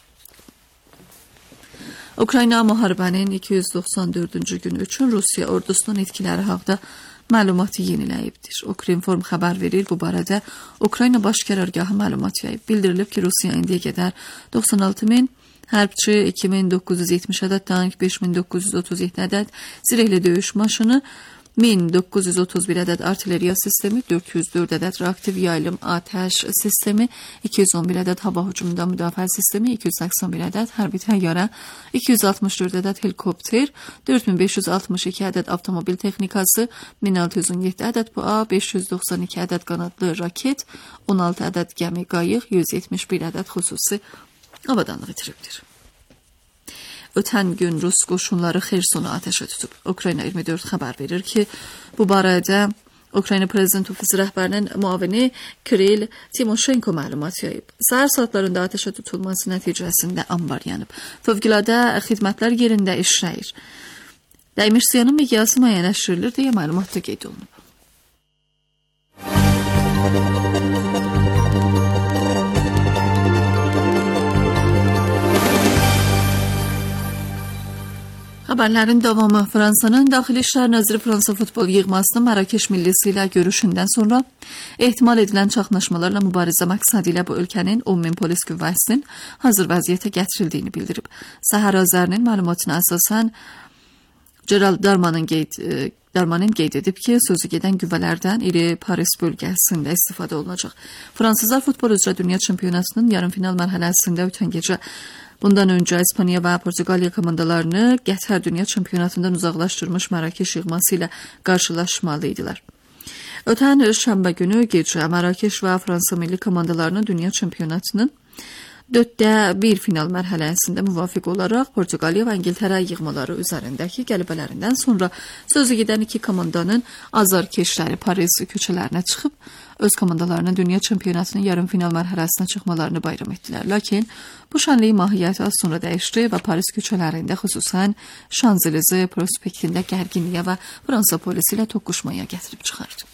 Speaker 7: Ukrayna müharibənin 294-cü günü üçün Rusiya ordusunun itkiləri haqda məlumatı yeniləyibdir. Ukrinform xəbər verir, bu barədə Ukrayna baş qərargahı məlumat yayıb. Bildirilib ki, Rusiya indiyə qədər 96.000 hərbçi, 2970 ədəd tank, 5937 ədəd zirehli döyüş maşını, 1931 ədəd artilleriya sistemi, 404 ədəd reaktiv yaylım atəş sistemi, 211 ədəd hava hücumundan müdafiə sistemi, 281 ədəd hərbi təyyarə, 264 ədəd helikopter, 4562 ədəd avtomobil texnikası, 1617 ədəd PUA, 592 ədəd qanadlı raket, 16 ədəd gəmi qayıq, 171 ədəd xüsusi avadanlıq itiribdir. Ötən gün Rus qoşunları Xersonu atəşə tutub. Ukrayna 24 xəbər verir ki, bu barədə Ukrayna Prezident Ofisi rəhbərinin müavini Kiril Timoshenko məlumat yayıb. Səhər saatlarında atəşə tutulması nəticəsində anbar yanıb. Fövqəladə xidmətlər yerində işləyir. Dəymiş ziyanın miqyası müəyyənləşdirilir deyə məlumatda qeyd olunub. Xəbərlərin davamı. Fransanın Daxili İşlər Naziri Fransa futbol yığmasının Mərakeş millisi ilə görüşündən sonra ehtimal edilən çaxnaşmalarla mübarizə məqsədi ilə bu ölkənin 10.000 polis qüvvəsinin hazır vəziyyətə gətirildiyini bildirib. Səhər Azərinin məlumatına əsasən Gerald Darmanin qeyd edib ki, sözü gedən qüvvələrdən iri Paris bölgəsində istifadə olunacaq. Fransızlar futbol üzrə dünya çempionatının yarımfinal mərhələsində ötən gecə bundan öncə İspaniya və Portuqaliya komandalarını Qətər dünya çempionatından uzaqlaşdırmış Mərakeş yığması ilə qarşılaşmalı idilər. Ötən şənbə günü gecə Mərakeş və Fransa milli komandalarının dünya çempionatının 4-1 final mərhələsində müvafiq olaraq Portuqaliya və İngiltərə yığmaları üzərindəki qələbələrindən sonra sözü gedən iki komandanın azarkeşləri Paris köçələrinə çıxıb, öz komandalarının dünya çempionatının yarım final mərhələsinə çıxmalarını bayram etdilər. Lakin bu şənliyin mahiyyəti az sonra dəyişdi və Paris köçələrində xüsusən Şanzelize prospektində gərginliyə və Fransa polisi ilə toqquşmaya gətirib çıxardı.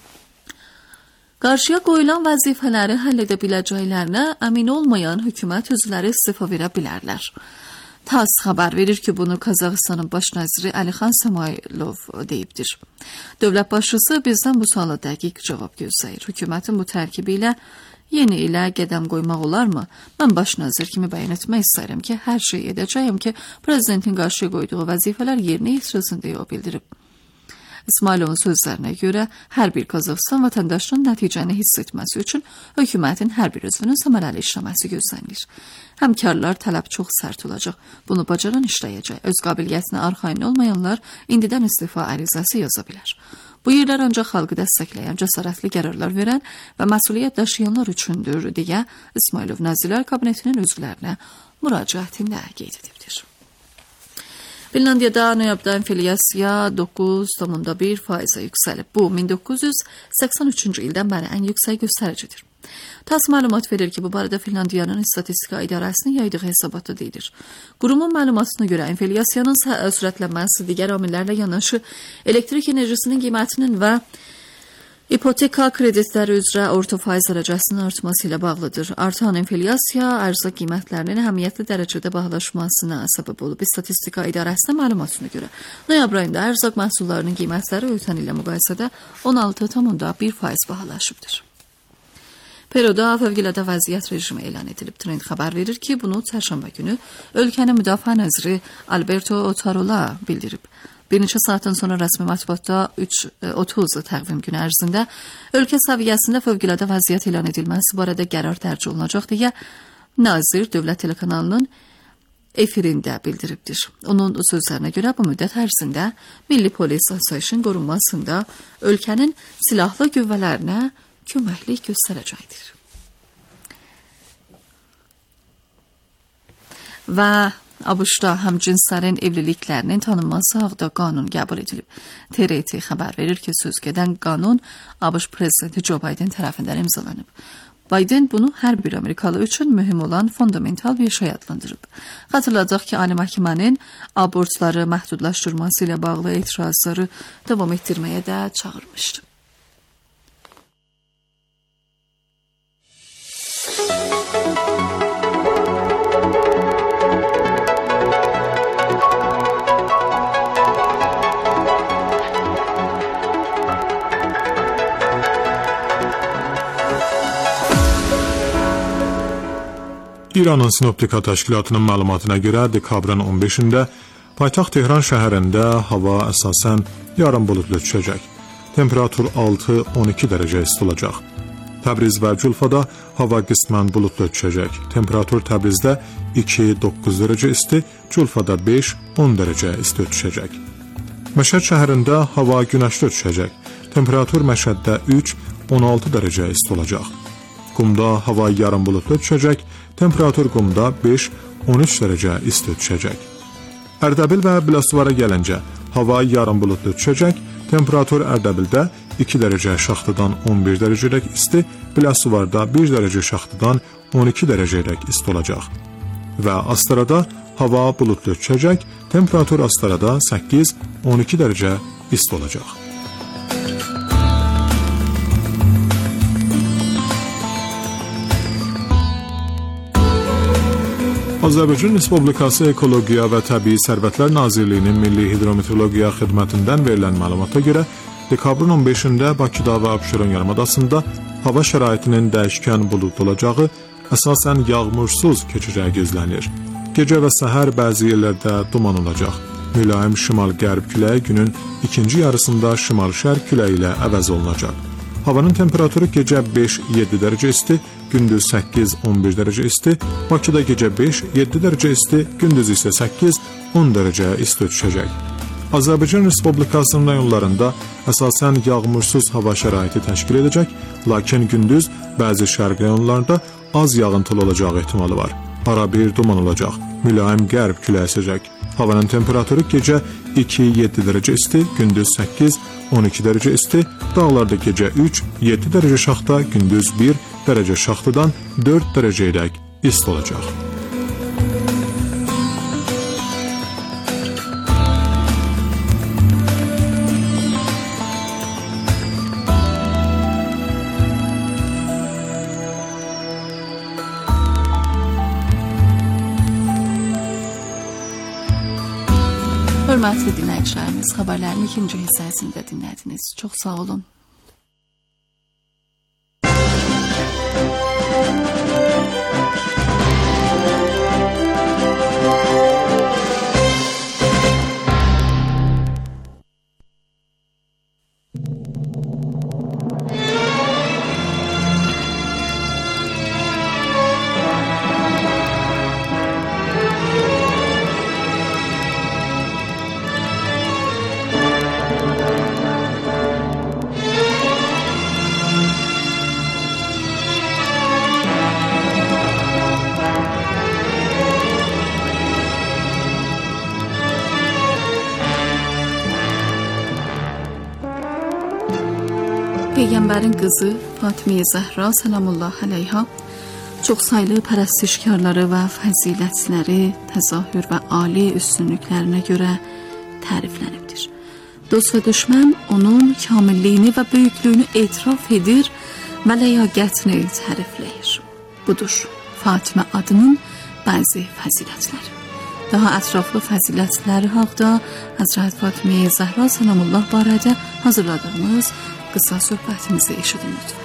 Speaker 7: Qarşıya qoyulan vəzifələri həll edə biləcəklərinə əmin olmayan hökumət üzvləri istifa verə bilərlər. TASS xəbər verir ki, bunu Qazaxıstanın baş naziri Əlixan Samaylov deyibdir. Dövlət başçısı bizdən bu suala dəqiq cavab gözləyir. Hökumətin bu tərkibi ilə yeni ilə qədəm qoymaq olarmı? Mən baş nazir kimi bəyan etmək istəyirəm ki, hər şey edəcəyəm ki, prezidentin qarşıya qoyduğu vəzifələr yerinə yetirilsin deyə o bildirib. İsmayılovun sözlərinə görə hər bir Qazaxıstan vətəndaşının nəticəni hiss etməsi üçün hökumətin hər bir üzvünün səmərəli işləməsi gözlənilir. Həmkarlar tələb çox sərt olacaq. Bunu bacaran işləyəcək. Öz qabiliyyətinə arxayın olmayanlar indidən istifa ərizəsi yaza bilər. Bu yerlər ancaq xalqı dəstəkləyən, cəsarətli qərarlar verən və məsuliyyət daşıyanlar üçündür deyə İsmayılov Nazirlər Kabinetinin üzvlərinə müraciətində qeyd edibdir. Finlandiyada noyabrda enflyasiya 9,1% yüksəlib. Bu, 1983-cü ildən bəri ən yüksək göstəricidir. TASS məlumat verir ki, bu barədə Finlandiyanın İstatistika İdarəsinin yaydığı hesabatda deyilir. Qurumun məlumatına görə enflyasiyanın sürətlənməsi digər amillərlə yanaşı elektrik enerjisinin qiymətinin və İpoteka kreditləri üzrə orta faiz dərəcəsinin artması ilə bağlıdır. Artan enflyasiya ərzaq qiymətlərinin əhəmiyyətli dərəcədə bağlaşmasına səbəb olub. İstatistika İdarəsinin məlumatına görə noyabr ayında ərzaq məhsullarının qiymətləri ötən ilə müqayisədə 16,1% bahalaşıbdır. Peruda fövqəladə vəziyyət rejimi elan edilib. Trend xəbər verir ki, bunu çərşənbə günü ölkənin müdafiə naziri Alberto Otarola bildirib. Bir neçə saatdan sonra rəsmi mətbuatda 30 təqvim günü ərzində ölkə səviyyəsində fövqəladə vəziyyət elan edilməsi barədə qərar dərc olunacaq deyə Nazir Dövlət Telekanalının efirində bildiribdir. Onun sözlərinə görə bu müddət ərzində Milli Polis asayişin qorunmasında ölkənin silahlı qüvvələrinə köməklik göstərəcəkdir. Və ABŞ-da həmcinslərin evliliklərinin tanınması haqqında qanun qəbul edilib. TRT xəbər verir ki, söz gedən qanun ABŞ prezidenti Joe Biden tərəfindən imzalanıb. Biden bunu hər bir Amerikalı üçün mühüm olan fundamental bir şey adlandırıb. Xatırladaq ki, Ali Məhkəmənin abortları məhdudlaşdırması ilə bağlı etirazları davam etdirməyə də çağırmışdı.
Speaker 6: İranın Sinoptika Təşkilatının məlumatına görə dekabrın 15-də paytaxt Tehran şəhərində hava əsasən yarım buludlu düşəcək. Temperatur 6-12 dərəcə isti olacaq. Təbriz və Culfada hava qismən buludlu düşəcək. Temperatur Təbrizdə 2-9 dərəcə isti, Culfada 5-10 dərəcə isti düşəcək. Məşəd şəhərində hava günəşli düşəcək. Temperatur Məşəddə 3-16 dərəcə isti olacaq. Qumda hava yarım buludlu düşəcək. Temperatur Qumda 5-13 dərəcə isti düşəcək. Ərdəbil və Biləsuvara gəlincə, hava yarım buludlu düşəcək. Temperatur Ərdəbildə 2 dərəcə şaxtadan 11 dərəcədək isti, Biləsuvarda 1 dərəcə şaxtadan 12 dərəcədək isti olacaq. Və Astarada hava buludlu düşəcək. Temperatur Astarada 8-12 dərəcə isti olacaq. Azərbaycan Respublikası Ekologiya və Təbii Sərvətlər Nazirliyinin Milli Hidrometeorologiya Xidmətindən verilən məlumata görə dekabrın 15-də Bakıda və Abşeron yarımadasında hava şəraitinin dəyişkən buludlu olacağı, əsasən yağmursuz keçəcəyi gözlənilir. Gecə və səhər bəzi yerlərdə duman olacaq. Mülayim şimal-qərb küləyi günün ikinci yarısında şimal-şərq küləyi ilə əvəz olunacaq. Havanın temperaturu gecə 5-7 dərəcə isti, gündüz 8-11 dərəcə isti, Bakıda gecə 5-7 dərəcə isti, gündüz isə 8-10 dərəcə isti düşəcək. Azərbaycan Respublikasının rayonlarında əsasən yağmursuz hava şəraiti təşkil edəcək, lakin gündüz bəzi şərq rayonlarında az yağıntılı olacağı ehtimalı var. Ara bir duman olacaq, mülayim qərb küləyi əsəcək. Havanın temperaturu gecə 2-7 dərəcə isti, gündüz 8-12 dərəcə isti, dağlarda gecə 3-7 dərəcə şaxta, gündüz 1 dərəcə şaxtadan 4 dərəcəyədək isti olacaq.
Speaker 7: Hörmətli dinləyicilərimiz, xəbərlərin ikinci hissəsində dinlədiniz. Çox sağ olun. Peyğəmbərin qızı Fatimə Zəhra Səlamullah əleyha çoxsaylı pərəstişkarları və fəzilətləri, təzahür və ali üstünlüklərinə görə təriflənibdir. Dost və düşmən onun kamilliyini və böyüklüyünü etiraf edir və ləyaqətini tərifləyir. Budur Fatimə adının bəzi fəzilətləri. Daha ətraflı fəzilətləri haqqda Həzrət Fatimə Zəhra Səlamullah barədə hazırladığımız qısa söhbətimizi eşidin lütfən.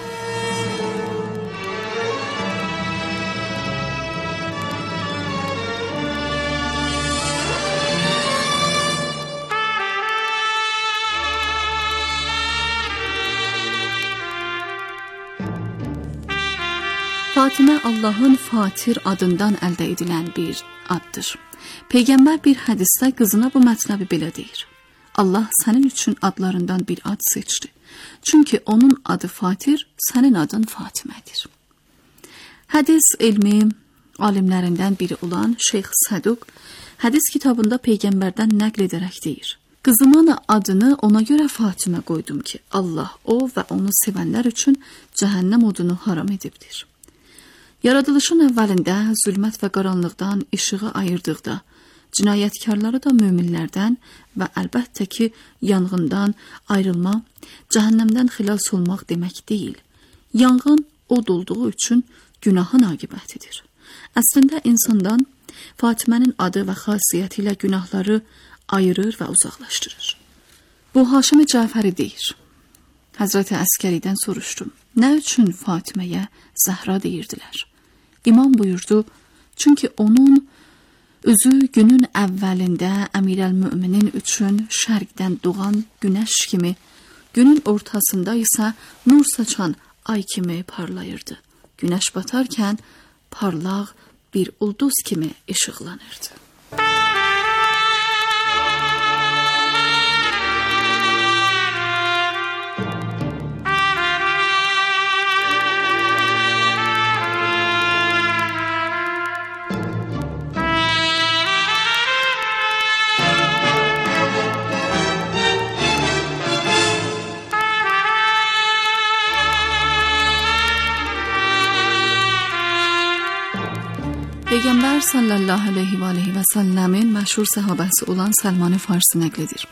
Speaker 7: Fatimə Allahın Fatir adından əldə edilən bir addır. Peyğəmbər bir hədisdə qızına bu mətləbi belə deyir: Allah sənin üçün adlarından bir ad seçdi. Çünki onun adı Fatir, sənin adın Fatimədir. Hədis elmi alimlərindən biri olan Şeyx Səduq hədis kitabında Peyğəmbərdən nəql edərək deyir: Qızımın adını ona görə Fatimə qoydum ki, Allah o və onu sevənlər üçün cəhənnəm odunu haram edibdir. Yaradılışın əvvəlində zülmət və qaranlıqdan işığı ayırdıqda, cinayətkarları da möminlərdən və əlbəttə ki, yanğından ayrılma, cəhənnəmdən xilas olmaq demək deyil. Yanğın od olduğu üçün günahın aqibətidir. Əslində insandan Fatimənin adı və xasiyyəti ilə günahları ayırır və uzaqlaşdırır. Bu Haşimi Cəfəri deyir. Həzrəti Əskəridən soruşdum, nə üçün Fatiməyə Zəhra deyirdilər? İmam buyurdu, çünki onun özü günün əvvəlində Əmirəl-Müminin üçün şərqdən doğan günəş kimi, günün ortasında isə nur saçan ay kimi parlayırdı. Günəş batarkən parlaq bir ulduz kimi işıqlanırdı. Peyğəmbər sallallahu aleyhi və səlləmin məşhur səhabəsi olan Səlman Farsi nəql edir.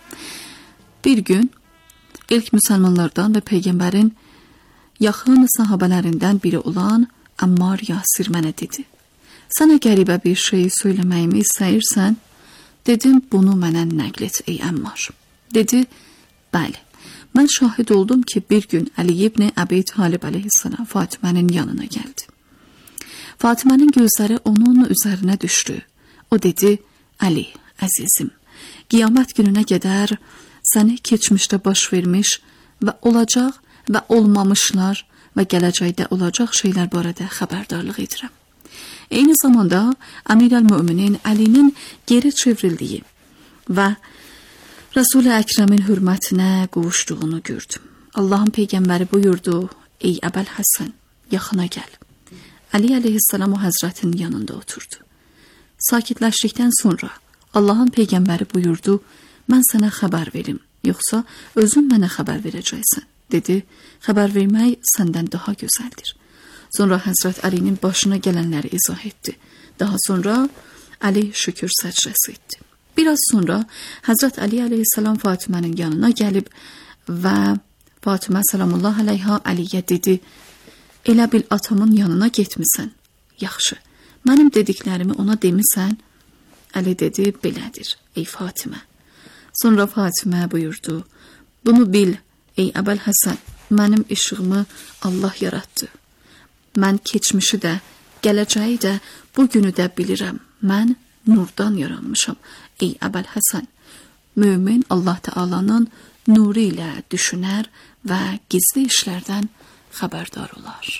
Speaker 7: Bir gün ilk müsəlmanlardan və Peyğəmbərin yaxın sahabələrindən biri olan Ammar Yasir mənə dedi: Sənə qəribə bir şey söyləməyimi istəyirsən? Dedim, bunu mənə nəql et ey Ammar. Dedi, bəli, mən şahid oldum ki, bir gün Əli ibn Əbi Talib əleyhissalam Fatimənin yanına gəldi. Fatimənin gözləri onun üzərinə düşdü. O dedi, Əli, əzizim, qiyamət gününə qədər səni keçmişdə baş vermiş və olacaq və olmamışlar və gələcəkdə olacaq şeylər barədə xəbərdarlıq edirəm. Eyni zamanda Əmirəl-Müminin Əlinin geri çevrildiyi və Rəsul-i Əkrəmin hürmətinə qovuşduğunu gördüm. Allahın Peyğəmbəri buyurdu, ey Əbəl Həsən, yaxına gəl. Əli əleyhissalam o həzrətin yanında oturdu. Sakitləşdikdən sonra Allahın Peyğəmbəri buyurdu, mən sənə xəbər verim, yoxsa özün mənə xəbər verəcəksən. Dedi, xəbər vermək səndən daha gözəldir. Sonra Həzrət Əlinin başına gələnləri izah etdi. Daha sonra Əli şükür səcdəsi etdi. Biraz sonra Həzrət Əli əleyhissalam Fatimənin yanına gəlib və Fatimə salamullah əleyha Əliyə dedi, elə bil atamın yanına getmisən. Yaxşı, mənim dediklərimi ona demisən? Əli dedi, belədir, ey Fatimə. Sonra Fatimə buyurdu, bunu bil, ey Əbəl Həsən, mənim işığımı Allah yaratdı. Mən keçmişi də, gələcəyi də, bugünü də bilirəm. Mən nurdan yaranmışam, ey Əbəl Həsən. Mömin Allah Teala'nın nuru ilə düşünər və gizli işlərdən xəbərdar olar.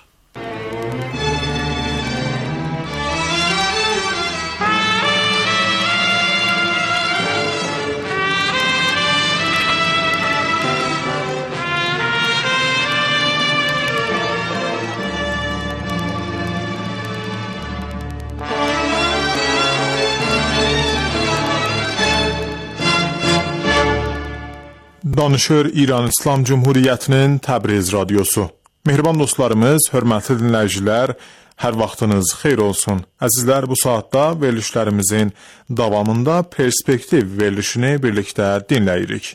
Speaker 6: Danışır İran İslam Cumhuriyyətinin Təbriz radiosu. Mehriban dostlarımız, hörmətli dinləyicilər, hər vaxtınız xeyir olsun. Əzizlər, bu saatda verilişlərimizin davamında perspektiv verilişini birlikdə dinləyirik.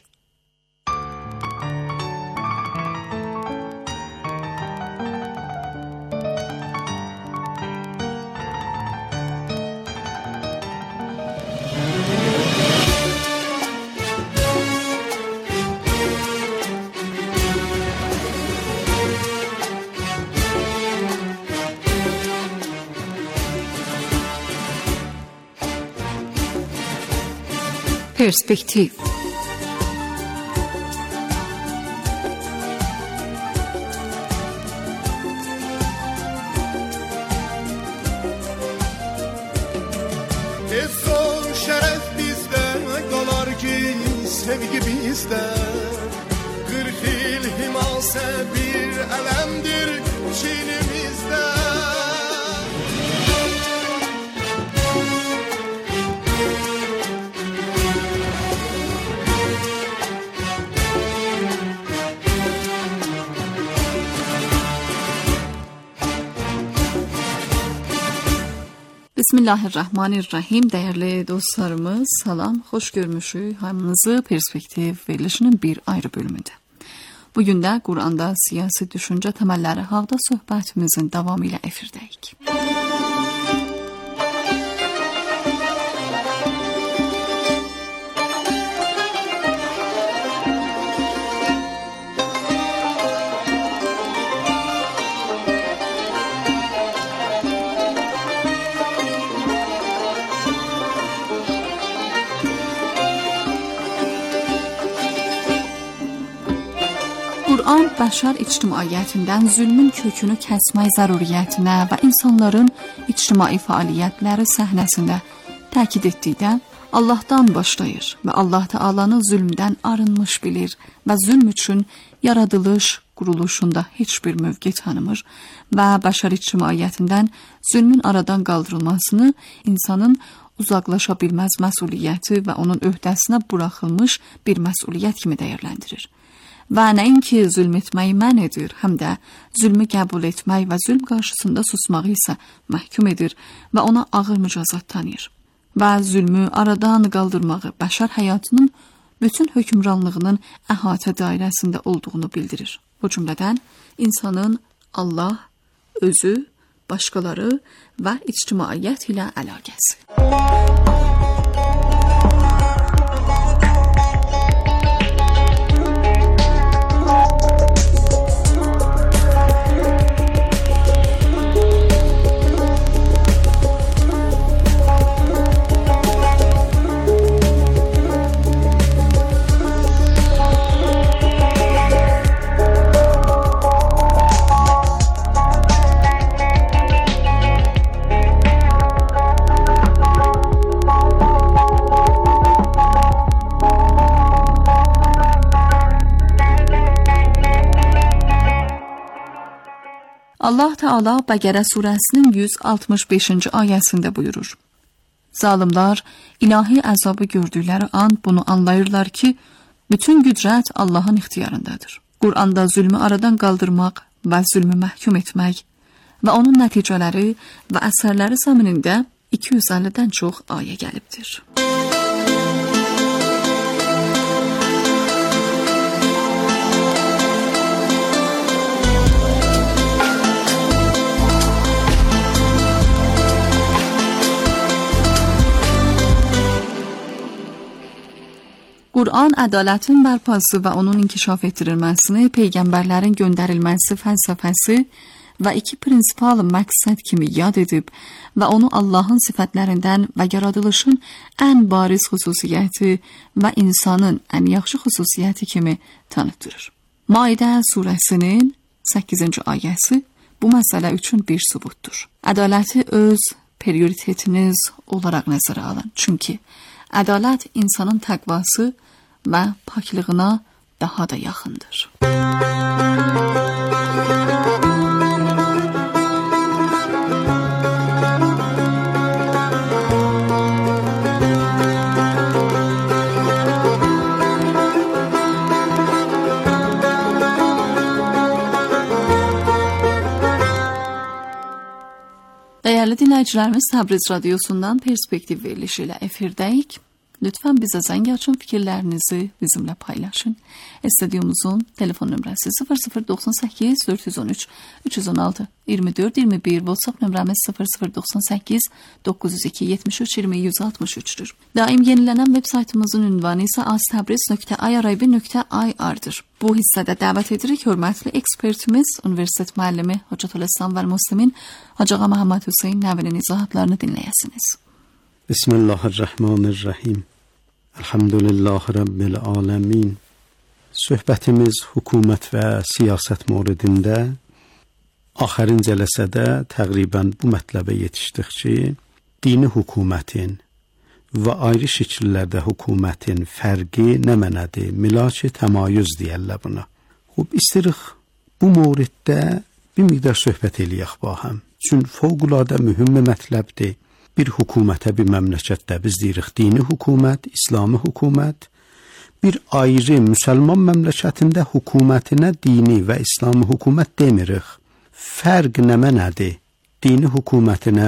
Speaker 7: Perspektiv.
Speaker 1: şərəf bizdə qalar ki, sevgi bizdə. 40 il himasə bir ələmdir çinimizdə.
Speaker 7: Bismillahirrahmanirrahim. Değerli dostlarımız, salam, hoş görmüşük hamınızı Perspektiv verilişinin bir ayrı bölümünde. Bugün də Quranda siyasi düşüncə təməlləri haqda söhbətimizin davamı ilə efirdəyik. Qur'an bəşər ictimaiyyətindən zülmün kökünü kəsmək zəruriyyətinə və insanların ictimai fəaliyyətləri səhnəsində təkid etdikdə Allahdan başlayır və Allah Taala'nı zülmdən arınmış bilir və zülm üçün yaradılış quruluşunda heç bir mövqe tanımır və bəşər ictimaiyyətindən zülmün aradan qaldırılmasını insanın uzaqlaşa bilməz məsuliyyəti və onun öhdəsinə buraxılmış bir məsuliyyət kimi dəyərləndirir. Və nəinki zülm etməyi mən edir, həm də zülmü qəbul etmək və zülm qarşısında susmağı isə məhkum edir və ona ağır mücazat tanıyır. Və zülmü aradan qaldırmağı bəşər həyatının bütün hökmranlığının əhatə dairəsində olduğunu bildirir. Bu cümlədən insanın Allah, özü, başqaları və ictimaiyyət ilə əlaqəsi. Allah Teala Bəqərə surəsinin 165-ci ayəsində buyurur. Zalimlar ilahi əzabı gördükləri an bunu anlayırlar ki, bütün qüdrət Allahın ixtiyarındadır. Quranda zülmü aradan qaldırmaq və zülmü məhkum etmək və onun nəticələri və əsərləri zəminində 250-dən çox ayə gəlibdir. Qur'an ədalətin bərpası və onun inkişaf etdirilməsini, peyğəmbərlərin göndərilməsi fəlsəfəsi və iki prinsipal məqsəd kimi yad edib və onu Allahın sifətlərindən və yaradılışın ən bariz xüsusiyyəti və insanın ən yaxşı xüsusiyyəti kimi tanıtdırır. Maidə surəsinin 8-ci ayəsi bu məsələ üçün bir sübutdur. Ədaləti öz prioritetiniz olaraq nəzərə alın. Çünki ədalət insanın təqvası və paklığına daha da yaxındır. Değerli dinləyicilərimiz, Təbriz Radiosundan Perspektiv verilişi ilə efirdəyik. Lütfen bize zəng açın, fikirlərinizi bizimle paylaşın. Stüdyomuzun telefon nömrəsi 0098 413 316 24 21, WhatsApp nömrəmiz 0098 902 73 20 163'dür. Daim yenilenen web saytımızın ünvanı ise aztabriz.ir.ir-dır. Bu hissədə dəvət edirik hörmətli ekspertimiz, Universitet müəllimi Hocatül İslam və Müslimin Hacı Ağa Məhəmməd Hüseyin Nəvinin izahatlarını dinləyəsiniz.
Speaker 8: Bismillahirrahmanirrahim. Elhamdülillah Rabbil alemin. Söhbətimiz hökumət və siyasət mövzusunda axırın cələsədə təqribən bu mətləbə yetişdik ki, dini hökumətin və ayrı şəkillərdə hökumətin fərqi nə mənədir? Milaç təmayüz deyirlər buna. Xub, istəyirik bu mövriddə bir miqdar söhbət eləyək ba həm. Çünki fövqəladə mühüm mətləbdir. Bir hökumətə, bir məmləkətdə biz deyirik dini hökumət, İslami hökumət. Bir ayrı müsəlman məmləkətində hökumətinə dini və İslami hökumət demirik. Fərq nə mənədir? Dini hökumətinə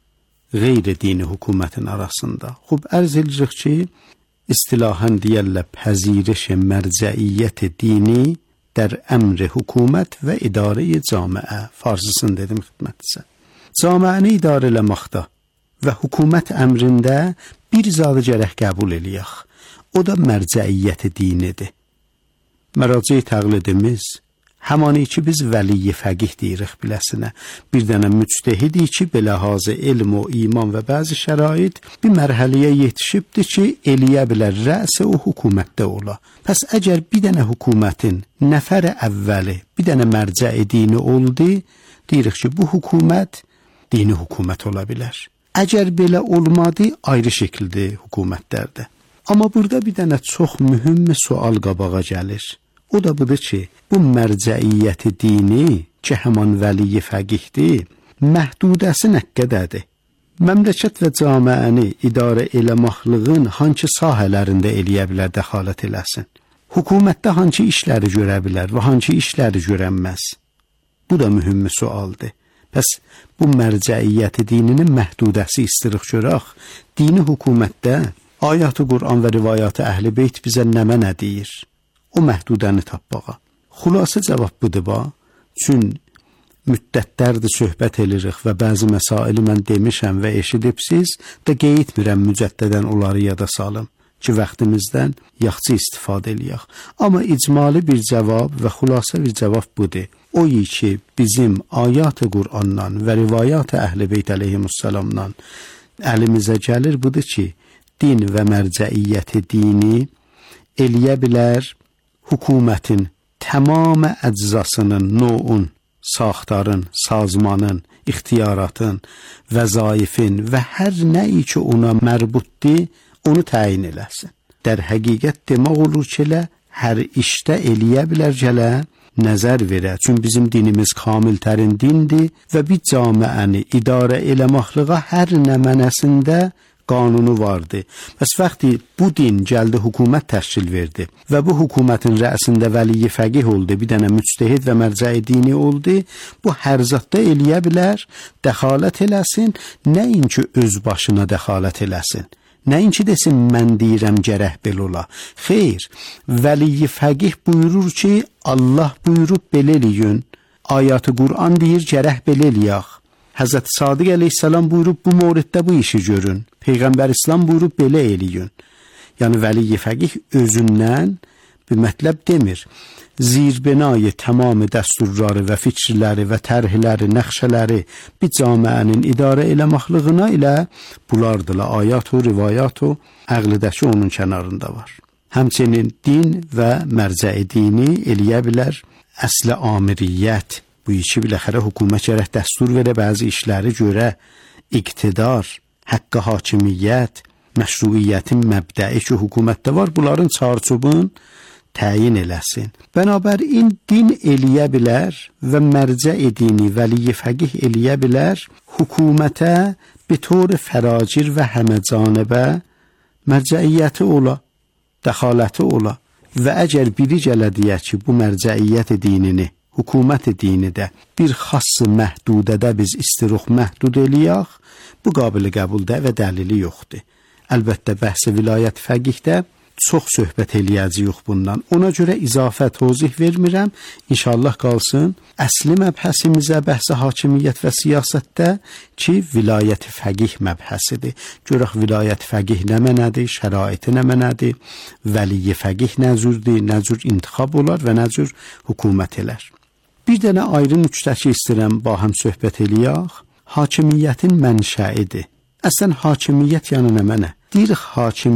Speaker 8: qeyri-dini hökumətin arasında. Xub, ərz edirik ki, istilahən deyərlər pəziriş mərcəiyyət dini در امر حکومت و اداره جامعه. فارسisini dedim xidmətinizə. Camiəni idarə eləməkdə və hökumət əmrində bir zadı gərək qəbul eləyək. O da mərcəiyyət dinidir. Məraciə təqlidimiz həmani ki biz vəli fəqih deyirik biləsinə. Bir dənə müctəhidi ki beləhazə elm və iman və bəzi şərait bir mərhələyə yetişibdir ki eləyə bilər rəsə o hökumətdə ola. Pəs əgər bir dənə hökumətin nəfər əvvəli bir dənə mərcəi dini oldu, deyirik ki bu hökumət dini hökumət ola bilər. Əgər belə olmadı ayrı şəkildə hökumətlərdə. Amma burada bir dənə çox mühüm sual qabağa gəlir. O da budur ki, bu mərcəiyyət dini ki həman vəli fəqihdir, məhdudəsi nə qədərdir? Məmləkət və camiəni idarə eləməkliğin hansı sahələrində eləyə bilər dəxalət eləsin? Hökumətdə hansı işləri görə bilər və hansı işləri görənməz? Bu da mühüm sualdır. Pəs bu mərcəiyyət dininin məhdudəsi istəyirik görək. Dini hökumətdə ayət-i Qur'an və rivayət-i Əhl-i Beyt bizə nə deyir? O məhdudəni tapbağa. Xülasə cavab budur ba. Çün müddətlərdir söhbət edirik və bəzi məsaili mən demişəm və eşidibsiz də qeydmirəm mücəddədən onları yada salım ki vaxtimizdən yaxşı istifadə eləyək. Amma icmali bir cavab və xülasə bir cavab budur. O ki bizim ayət-i Qur'andan və rivayət-i Əhl-i Beyt əleyhissalamdan əlimizə gəlir budur ki din və mərcəiyyət dini eləyə bilər hökumətin tamam əczasının, noun, saxtarın, sazmanın, ixtiyaratın, vəzaifin və hər nəyi ki ona mərbutdir, onu təyin eləsin. Dər həqiqət demək olur ki, hər işdə eləyə bilər gələ, nəzər verə. Çünki bizim dinimiz kamiltərin dindir və bir camiəni idarə eləməkliğə hər nə mənəsində qanunu vardı. Bəs vaxtı bu din gəldi hökumət təşkil verdi və bu hökumətin rəisində vəli fəqih oldu, bir dənə müctəhid və mərcəi dini oldu. Bu hər zətdə eləyə bilər, dəxalət eləsin, nəinki öz başına dəxalət eləsin. Nəinki desin mən deyirəm gərək belə ola. Xeyr, vəli fəqih buyurur ki Allah buyurub belə eləyin. Ayət-i Qur'an deyir gərək belə eləyək. Həzrət Sadiq əleyhissalam buyurub bu mövriddə bu işi görün. Peyğəmbər İslam buyurub belə eləyin. Yəni vəli fəqih özündən bir mətləb demir. Zirbinayı tamamı dəsturları və fikirləri və tərhləri, nəxşələri bir camiənin idarə eləməkliğina ilə bulardılar. Ayət o, rivayət o, əqlidəki onun kənarında var. Həmçinin din və mərcəi dini eləyə bilər əsl amiriyyət. Bu işi biləxərə hökumət gərək dəstur verə bəzi işləri görə, iqtidar, haqqı hakimiyyət, məşruiyyətin məbdəi ki hökumətdə var, bunların çarçubun təyin eləsin. Bənabərin din eləyə bilər və mərcəi dini vəli fəqih eləyə bilər, hökumətə bir tور fəracir və həməcانبə mərcəiyyəti ola, dəxaləti ola və əgər biri gələ deyə ki bu mərcəiyyət dinini hökumət dinidə bir xass məhdudədə biz istəyirik məhdud eləyək, bu qabili qəbuldə və dəlili yoxdur. Əlbəttə bəhs-i vilayət fəqihdə çox söhbət eləyəcəyik bundan. Ona görə izafə tozih vermirəm. İnşallah qalsın əsli məbhəsimizə bəhs-i hakimiyyət və siyasətdə ki vilayət fəqih məbhəsidir. Görək vilayət fəqih nə mənədir, şəraiti nə mənədir, vəli fəqih nə cürdür, nə cür intixab olar və nə cür hökumət elər. Bir dənə ayrı nüqtəki istəyirəm ba həm söhbət eləyək. Hakimiyyətin mənşəidir. Əslən hakimiyyət yəni nə mənə? Deyirik hakimiyyət